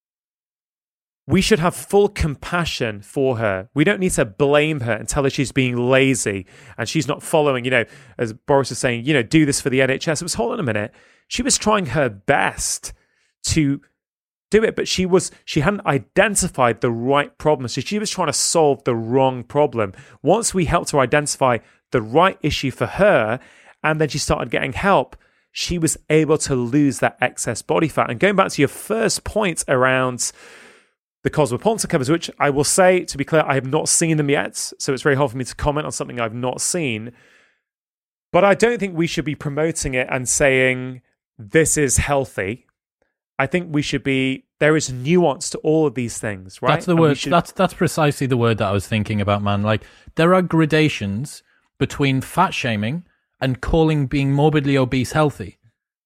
[SPEAKER 2] we should have full compassion for her. We don't need to blame her and tell her she's being lazy and she's not following, as Boris was saying, do this for the NHS. It was, hold on a minute. She was trying her best to do it, but she hadn't identified the right problem. So she was trying to solve the wrong problem. Once we helped her identify the right issue for her, and then she started getting help, she was able to lose that excess body fat. And going back to your first point around the Cosmopolitan covers, which I will say, to be clear, I have not seen them yet, so it's very hard for me to comment on something I've not seen. But I don't think we should be promoting it and saying, this is healthy. I think we should be, there is nuance to all of these things, right?
[SPEAKER 1] That's the word. That's precisely the word that I was thinking about, man. Like, there are gradations between fat shaming and calling being morbidly obese healthy.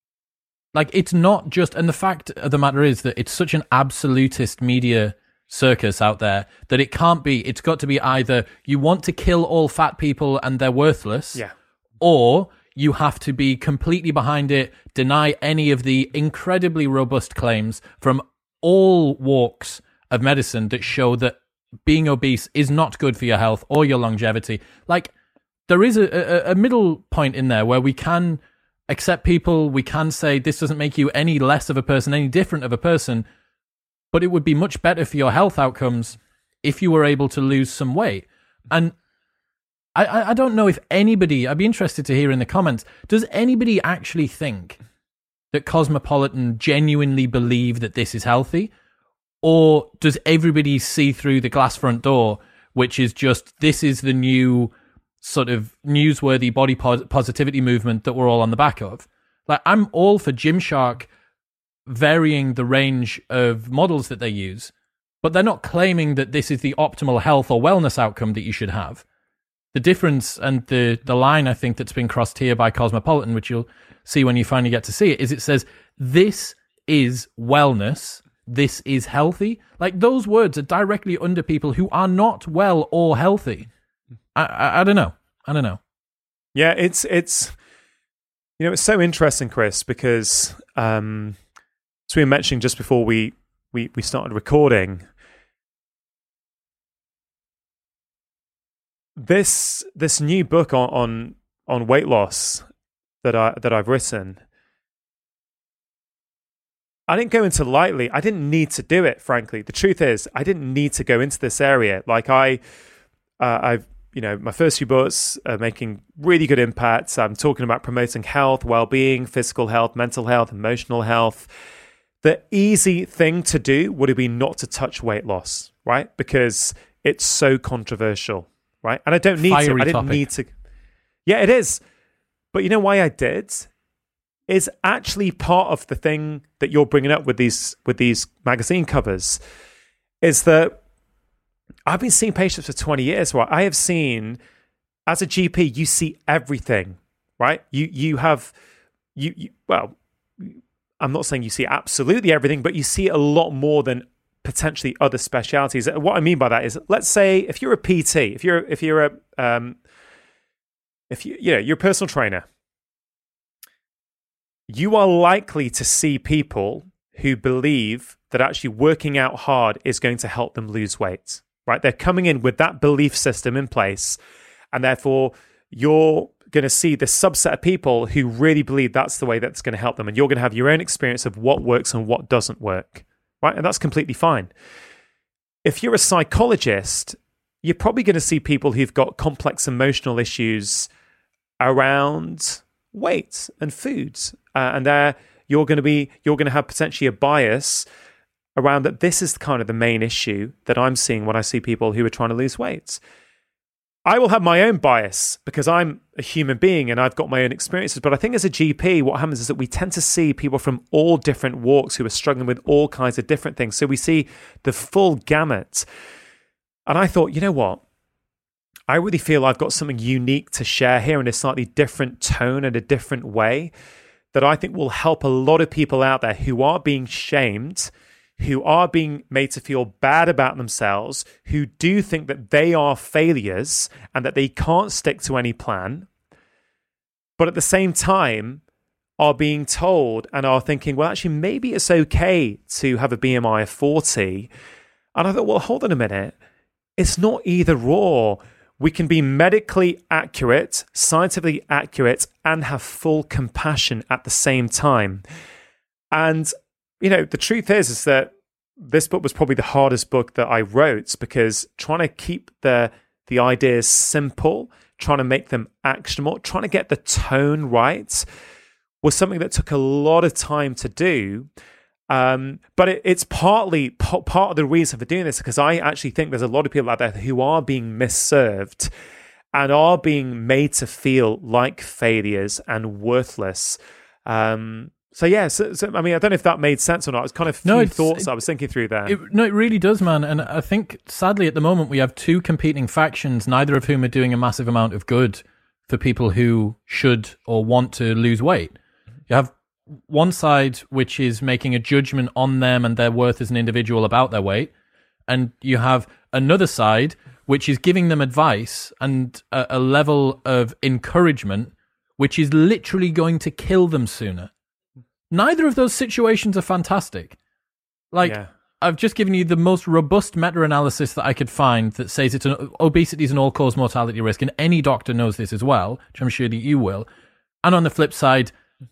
[SPEAKER 1] Like, it's not just, and the fact of the matter is that it's such an absolutist media circus out there that it can't be, it's got to be either you want to kill all fat people and they're worthless, or you have to be completely behind it, deny any of the incredibly robust claims from all walks of medicine that show that being obese is not good for your health or your longevity. Like, there is a middle point in there where we can accept people, we can say this doesn't make you any less of a person, any different of a person, but it would be much better for your health outcomes if you were able to lose some weight. And I don't know if anybody, I'd be interested to hear in the comments, does anybody actually think that Cosmopolitan genuinely believe that this is healthy? Or does everybody see through the glass front door, which is just, this is the new sort of newsworthy body positivity movement that we're all on the back of? Like, I'm all for Gymshark varying the range of models that they use, but they're not claiming that this is the optimal health or wellness outcome that you should have. The difference and the line, I think, that's been crossed here by Cosmopolitan, which you'll see when you finally get to see it, is it says, this is wellness, this is healthy. Like, those words are directly under people who are not well or healthy. I don't know.
[SPEAKER 2] Yeah, it's it's so interesting, Chris, because as we were mentioning just before we started recording, this new book on weight loss that I've written, I didn't go into lightly. I didn't need to do it, frankly. The truth is, I didn't need to go into this area. Like, I've my first few books are making really good impacts. I'm talking about promoting health, well-being, physical health, mental health, emotional health. The easy thing to do would have been not to touch weight loss, right? Because it's so controversial, right? And I don't need to. I didn't need to. Yeah, it is. But you know why I did? Is actually part of the thing that you're bringing up with these magazine covers, is that I've been seeing patients for 20 years. Right? I have seen, as a GP, you see everything, right? Well, I'm not saying you see absolutely everything, but you see a lot more than potentially other specialties. What I mean by that is, let's say if you're a PT, if you're a personal trainer, you are likely to see people who believe that actually working out hard is going to help them lose weight, right? They're coming in with that belief system in place, and therefore you're going to see this subset of people who really believe that's the way that's going to help them, and you're going to have your own experience of what works and what doesn't work, right? And that's completely fine. If you're a psychologist, you're probably going to see people who've got complex emotional issues around weight and foods, and there you're going to have potentially a bias around that. This is kind of the main issue that I'm seeing when I see people who are trying to lose weight. I will have my own bias because I'm a human being and I've got my own experiences. But I think as a GP, what happens is that we tend to see people from all different walks who are struggling with all kinds of different things. So we see the full gamut. And I thought, you know what? I really feel I've got something unique to share here in a slightly different tone and a different way that I think will help a lot of people out there who are being shamed, who are being made to feel bad about themselves, who do think that they are failures and that they can't stick to any plan, but at the same time are being told and are thinking, well, actually, maybe it's okay to have a BMI of 40. And I thought, well, hold on a minute. It's not either or. We can be medically accurate, scientifically accurate, and have full compassion at the same time. And, the truth is that this book was probably the hardest book that I wrote, because trying to keep the ideas simple, trying to make them actionable, trying to get the tone right was something that took a lot of time to do. But it's partly part of the reason for doing this, because I actually think there's a lot of people out there who are being misserved and are being made to feel like failures and worthless. So I mean, I don't know if that made sense or not. It's kind of few thoughts I was thinking through there.
[SPEAKER 1] It really does, man. And I think, sadly, at the moment, we have two competing factions, neither of whom are doing a massive amount of good for people who should or want to lose weight. You have one side which is making a judgment on them and their worth as an individual about their weight, and you have another side which is giving them advice and a level of encouragement which is literally going to kill them sooner. Neither of those situations are fantastic. I've just given you the most robust meta-analysis that I could find that says obesity is an all-cause mortality risk, and any doctor knows this as well, which I'm sure that you will. And on the flip side,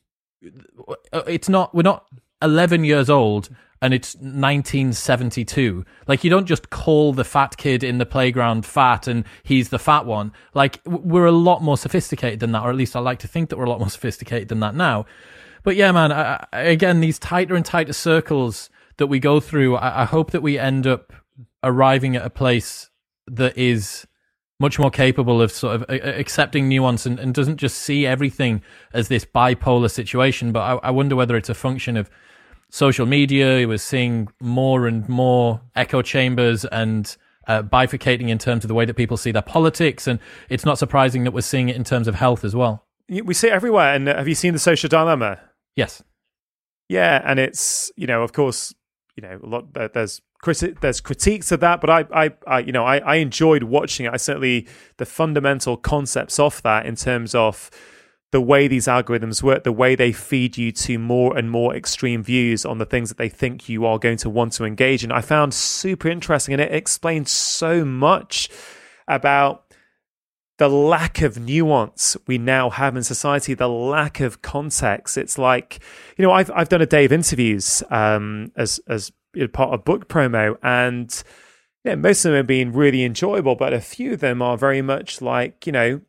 [SPEAKER 1] we're not 11 years old and it's 1972. Like, you don't just call the fat kid in the playground fat and he's the fat one. Like, we're a lot more sophisticated than that, or at least I like to think that we're a lot more sophisticated than that now. But yeah, man, again, these tighter and tighter circles that we go through, I hope that we end up arriving at a place that is much more capable of sort of accepting nuance and doesn't just see everything as this bipolar situation. But I wonder whether it's a function of social media. We're seeing more and more echo chambers and bifurcating in terms of the way that people see their politics. And it's not surprising that we're seeing it in terms of health as well.
[SPEAKER 2] We see it everywhere. And have you seen The Social Dilemma?
[SPEAKER 1] Yes.
[SPEAKER 2] Yeah, and it's, of course, a lot. There's critiques of that, but I enjoyed watching it. The fundamental concepts of that, in terms of the way these algorithms work, the way they feed you to more and more extreme views on the things that they think you are going to want to engage in, I found super interesting, and it explains so much about the lack of nuance we now have in society, the lack of context. It's like, I've done a day of interviews as part of book promo, and most of them have been really enjoyable, but a few of them are very much like,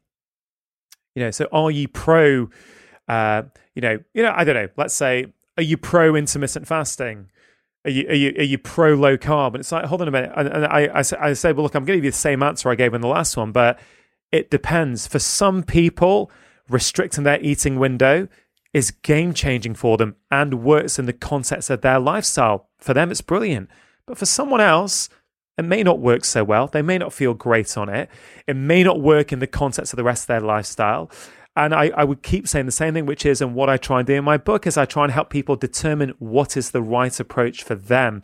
[SPEAKER 2] so are you pro, I don't know, let's say, are you pro intermittent fasting? Are you pro low carb? And it's like, hold on a minute. And I say, well, look, I'm going to give you the same answer I gave in the last one, but it depends. For some people, restricting their eating window is game-changing for them and works in the context of their lifestyle. For them, it's brilliant. But for someone else, it may not work so well. They may not feel great on it. It may not work in the context of the rest of their lifestyle. And I would keep saying the same thing, which is, and what I try and do in my book, is I try and help people determine what is the right approach for them.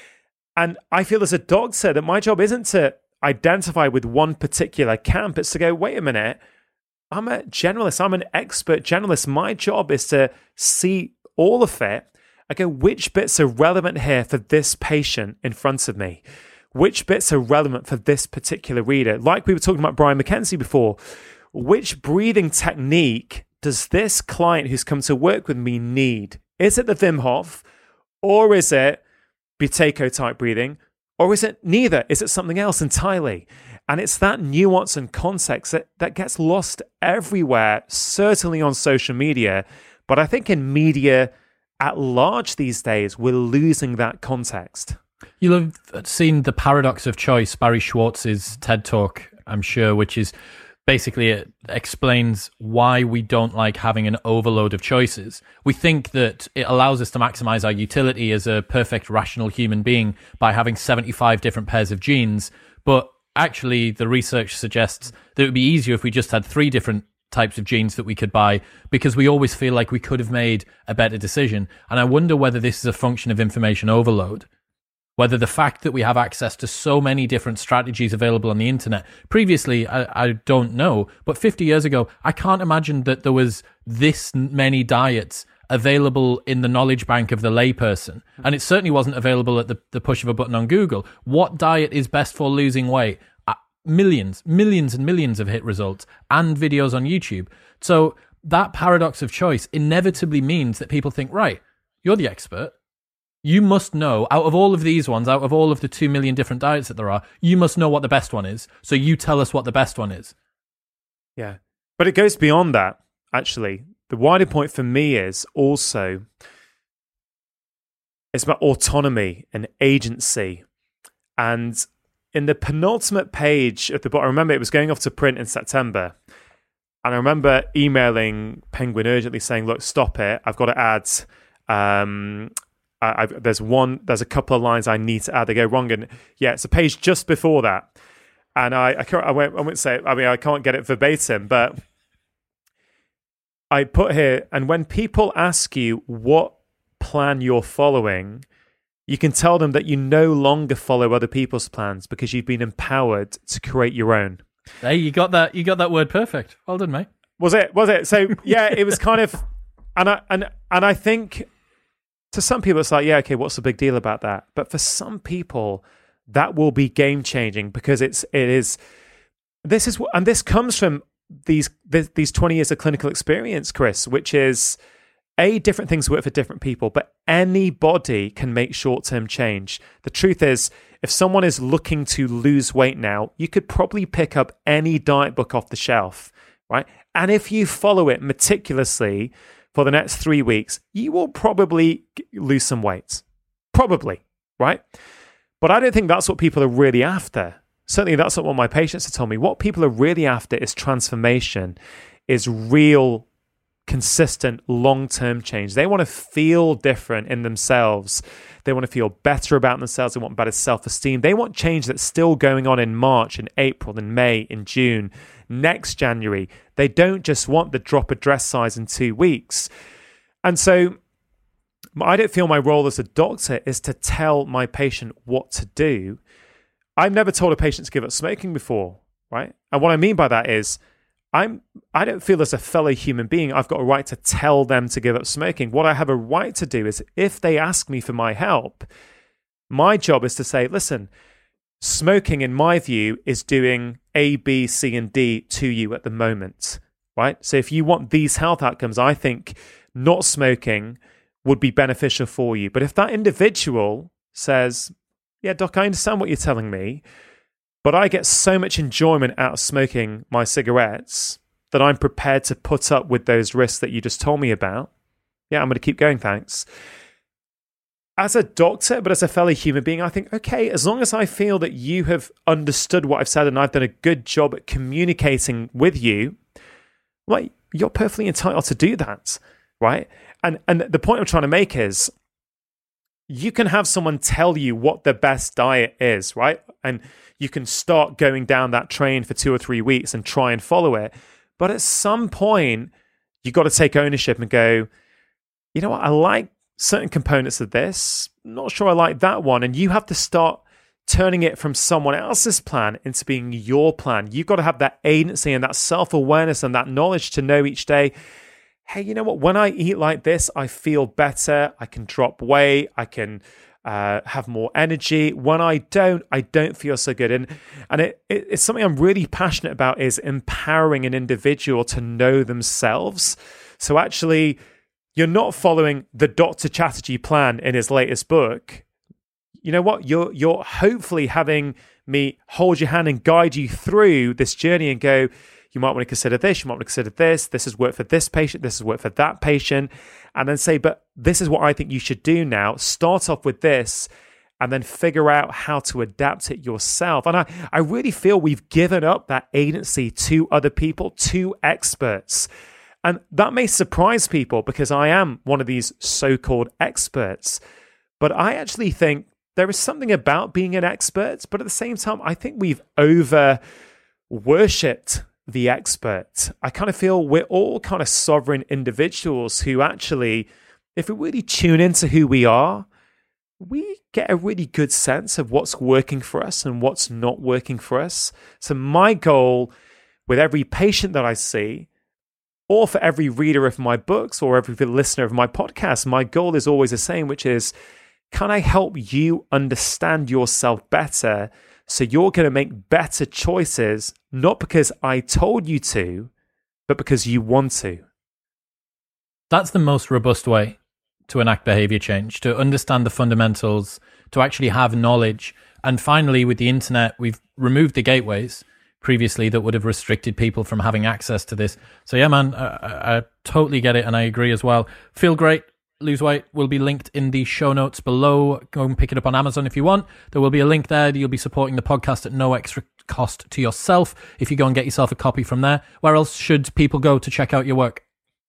[SPEAKER 2] And I feel as a doctor that my job isn't to identify with one particular camp. It's to go, wait a minute, I'm a generalist. I'm an expert generalist. My job is to see all of it. I go, which bits are relevant here for this patient in front of me? Which bits are relevant for this particular reader? Like we were talking about Brian McKenzie before, which breathing technique does this client who's come to work with me need? Is it the Wim Hof, or is it Buteyko type breathing? Or is it neither? Is it something else entirely? And it's that nuance and context that gets lost everywhere, certainly on social media. But I think in media at large these days, we're losing that context.
[SPEAKER 1] You'll have seen The Paradox of Choice, Barry Schwartz's TED Talk, I'm sure, which is basically, it explains why we don't like having an overload of choices. We think that it allows us to maximize our utility as a perfect rational human being by having 75 different pairs of genes. But actually, the research suggests that it would be easier if we just had 3 different types of genes that we could buy, because we always feel like we could have made a better decision. And I wonder whether this is a function of information overload. Whether the fact that we have access to so many different strategies available on the internet. Previously, I don't know, but 50 years ago, I can't imagine that there was this many diets available in the knowledge bank of the layperson. And it certainly wasn't available at the push of a button on Google. What diet is best for losing weight? Millions and millions of hit results and videos on YouTube. So that paradox of choice inevitably means that people think, right, you're the expert. You must know, out of all of these ones, out of all of the 2 million different diets that there are, you must know what the best one is. So you tell us what the best one is.
[SPEAKER 2] Yeah. But it goes beyond that, actually. The wider point for me is also, it's about autonomy and agency. And in the penultimate page of the book, I remember it was going off to print in September. And I remember emailing Penguin urgently saying, look, stop it. I've got to add... there's a couple of lines I need to add. They go wrong, and it's a page just before that, and I won't say. I mean, I can't get it verbatim, but I put here, and when people ask you what plan you're following, you can tell them that you no longer follow other people's plans because you've been empowered to create your own.
[SPEAKER 1] Hey, you got that word perfect. Well done, mate.
[SPEAKER 2] Was it? So yeah, it was kind of, and I think to some people it's like, yeah, okay, what's the big deal about that? But for some people, that will be game changing because this comes from these 20 years of clinical experience, Chris, which is different things work for different people, but anybody can make short-term change. The truth is, if someone is looking to lose weight now, you could probably pick up any diet book off the shelf, right? And if you follow it meticulously for the next 3 weeks, you will probably lose some weight. Probably, right? But I don't think that's what people are really after. Certainly that's not what my patients have told me. What people are really after is transformation, is real consistent long-term change. They want to feel different in themselves. They want to feel better about themselves. They want better self-esteem. They want change that's still going on in March, in April, in May, in June, next January. They don't just want the drop a dress size in 2 weeks. And so I don't feel my role as a doctor is to tell my patient what to do. I've never told a patient to give up smoking before, right? And what I mean by that is I don't feel as a fellow human being I've got a right to tell them to give up smoking. What I have a right to do is if they ask me for my help, my job is to say, listen, smoking in my view is doing A, B, C, and D to you at the moment, right? So if you want these health outcomes, I think not smoking would be beneficial for you. But if that individual says, yeah, doc, I understand what you're telling me, but I get so much enjoyment out of smoking my cigarettes that I'm prepared to put up with those risks that you just told me about. Yeah, I'm going to keep going, thanks. As a doctor, but as a fellow human being, I think, okay, as long as I feel that you have understood what I've said and I've done a good job at communicating with you, like, you're perfectly entitled to do that, right? And the point I'm trying to make is, you can have someone tell you what the best diet is, right? And you can start going down that train for 2 or 3 weeks and try and follow it. But at some point, you got to take ownership and go, you know what, I like certain components of this. Not sure I like that one. And you have to start turning it from someone else's plan into being your plan. You've got to have that agency and that self-awareness and that knowledge to know each day, hey, you know what? When I eat like this, I feel better. I can drop weight. I can have more energy. When I don't feel so good. And it's something I'm really passionate about, is empowering an individual to know themselves. So actually, you're not following the Dr. Chatterjee plan in his latest book. You know what? You're hopefully having me hold your hand and guide you through this journey and go, you might want to consider this, you might want to consider this. This has worked for this patient, this has worked for that patient. And then say, but this is what I think you should do now. Start off with this and then figure out how to adapt it yourself. And I really feel we've given up that agency to other people, to experts. And that may surprise people because I am one of these so-called experts. But I actually think there is something about being an expert. But at the same time, I think we've over-worshipped the expert. I kind of feel we're all kind of sovereign individuals who actually, if we really tune into who we are, we get a really good sense of what's working for us and what's not working for us. So my goal with every patient that I see, or for every reader of my books or every listener of my podcast, my goal is always the same, which is, can I help you understand yourself better so you're going to make better choices, not because I told you to, but because you want to?
[SPEAKER 1] That's the most robust way to enact behavior change, to understand the fundamentals, to actually have knowledge. And finally, with the internet, we've removed the gateways previously that would have restricted people from having access to this. So yeah, man, I totally get it. And I agree as well. Feel Great, Lose Weight will be linked in the show notes below. Go and pick it up on Amazon if you want. There will be a link there. You'll be supporting the podcast at no extra cost to yourself if you go and get yourself a copy from there. Where else should people go to check out your work?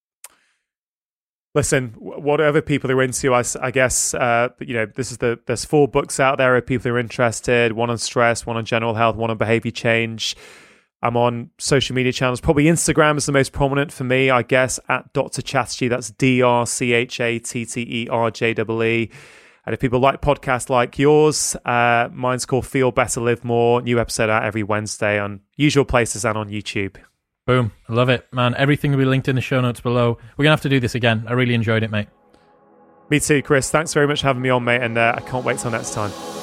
[SPEAKER 2] Listen, whatever people are into, I guess, there's 4 books out there if people are interested, one on stress, one on general health, one on behavior change. I'm on social media channels. Probably Instagram is the most prominent for me, I guess, at Dr. Chatterjee. That's DrChatterjee. And if people like podcasts like yours, mine's called Feel Better, Live More. New episode out every Wednesday on usual places and on YouTube.
[SPEAKER 1] Boom. I love it, man. Everything will be linked in the show notes below. We're going to have to do this again. I really enjoyed it, mate.
[SPEAKER 2] Me too, Chris. Thanks very much for having me on, mate. And I can't wait till next time.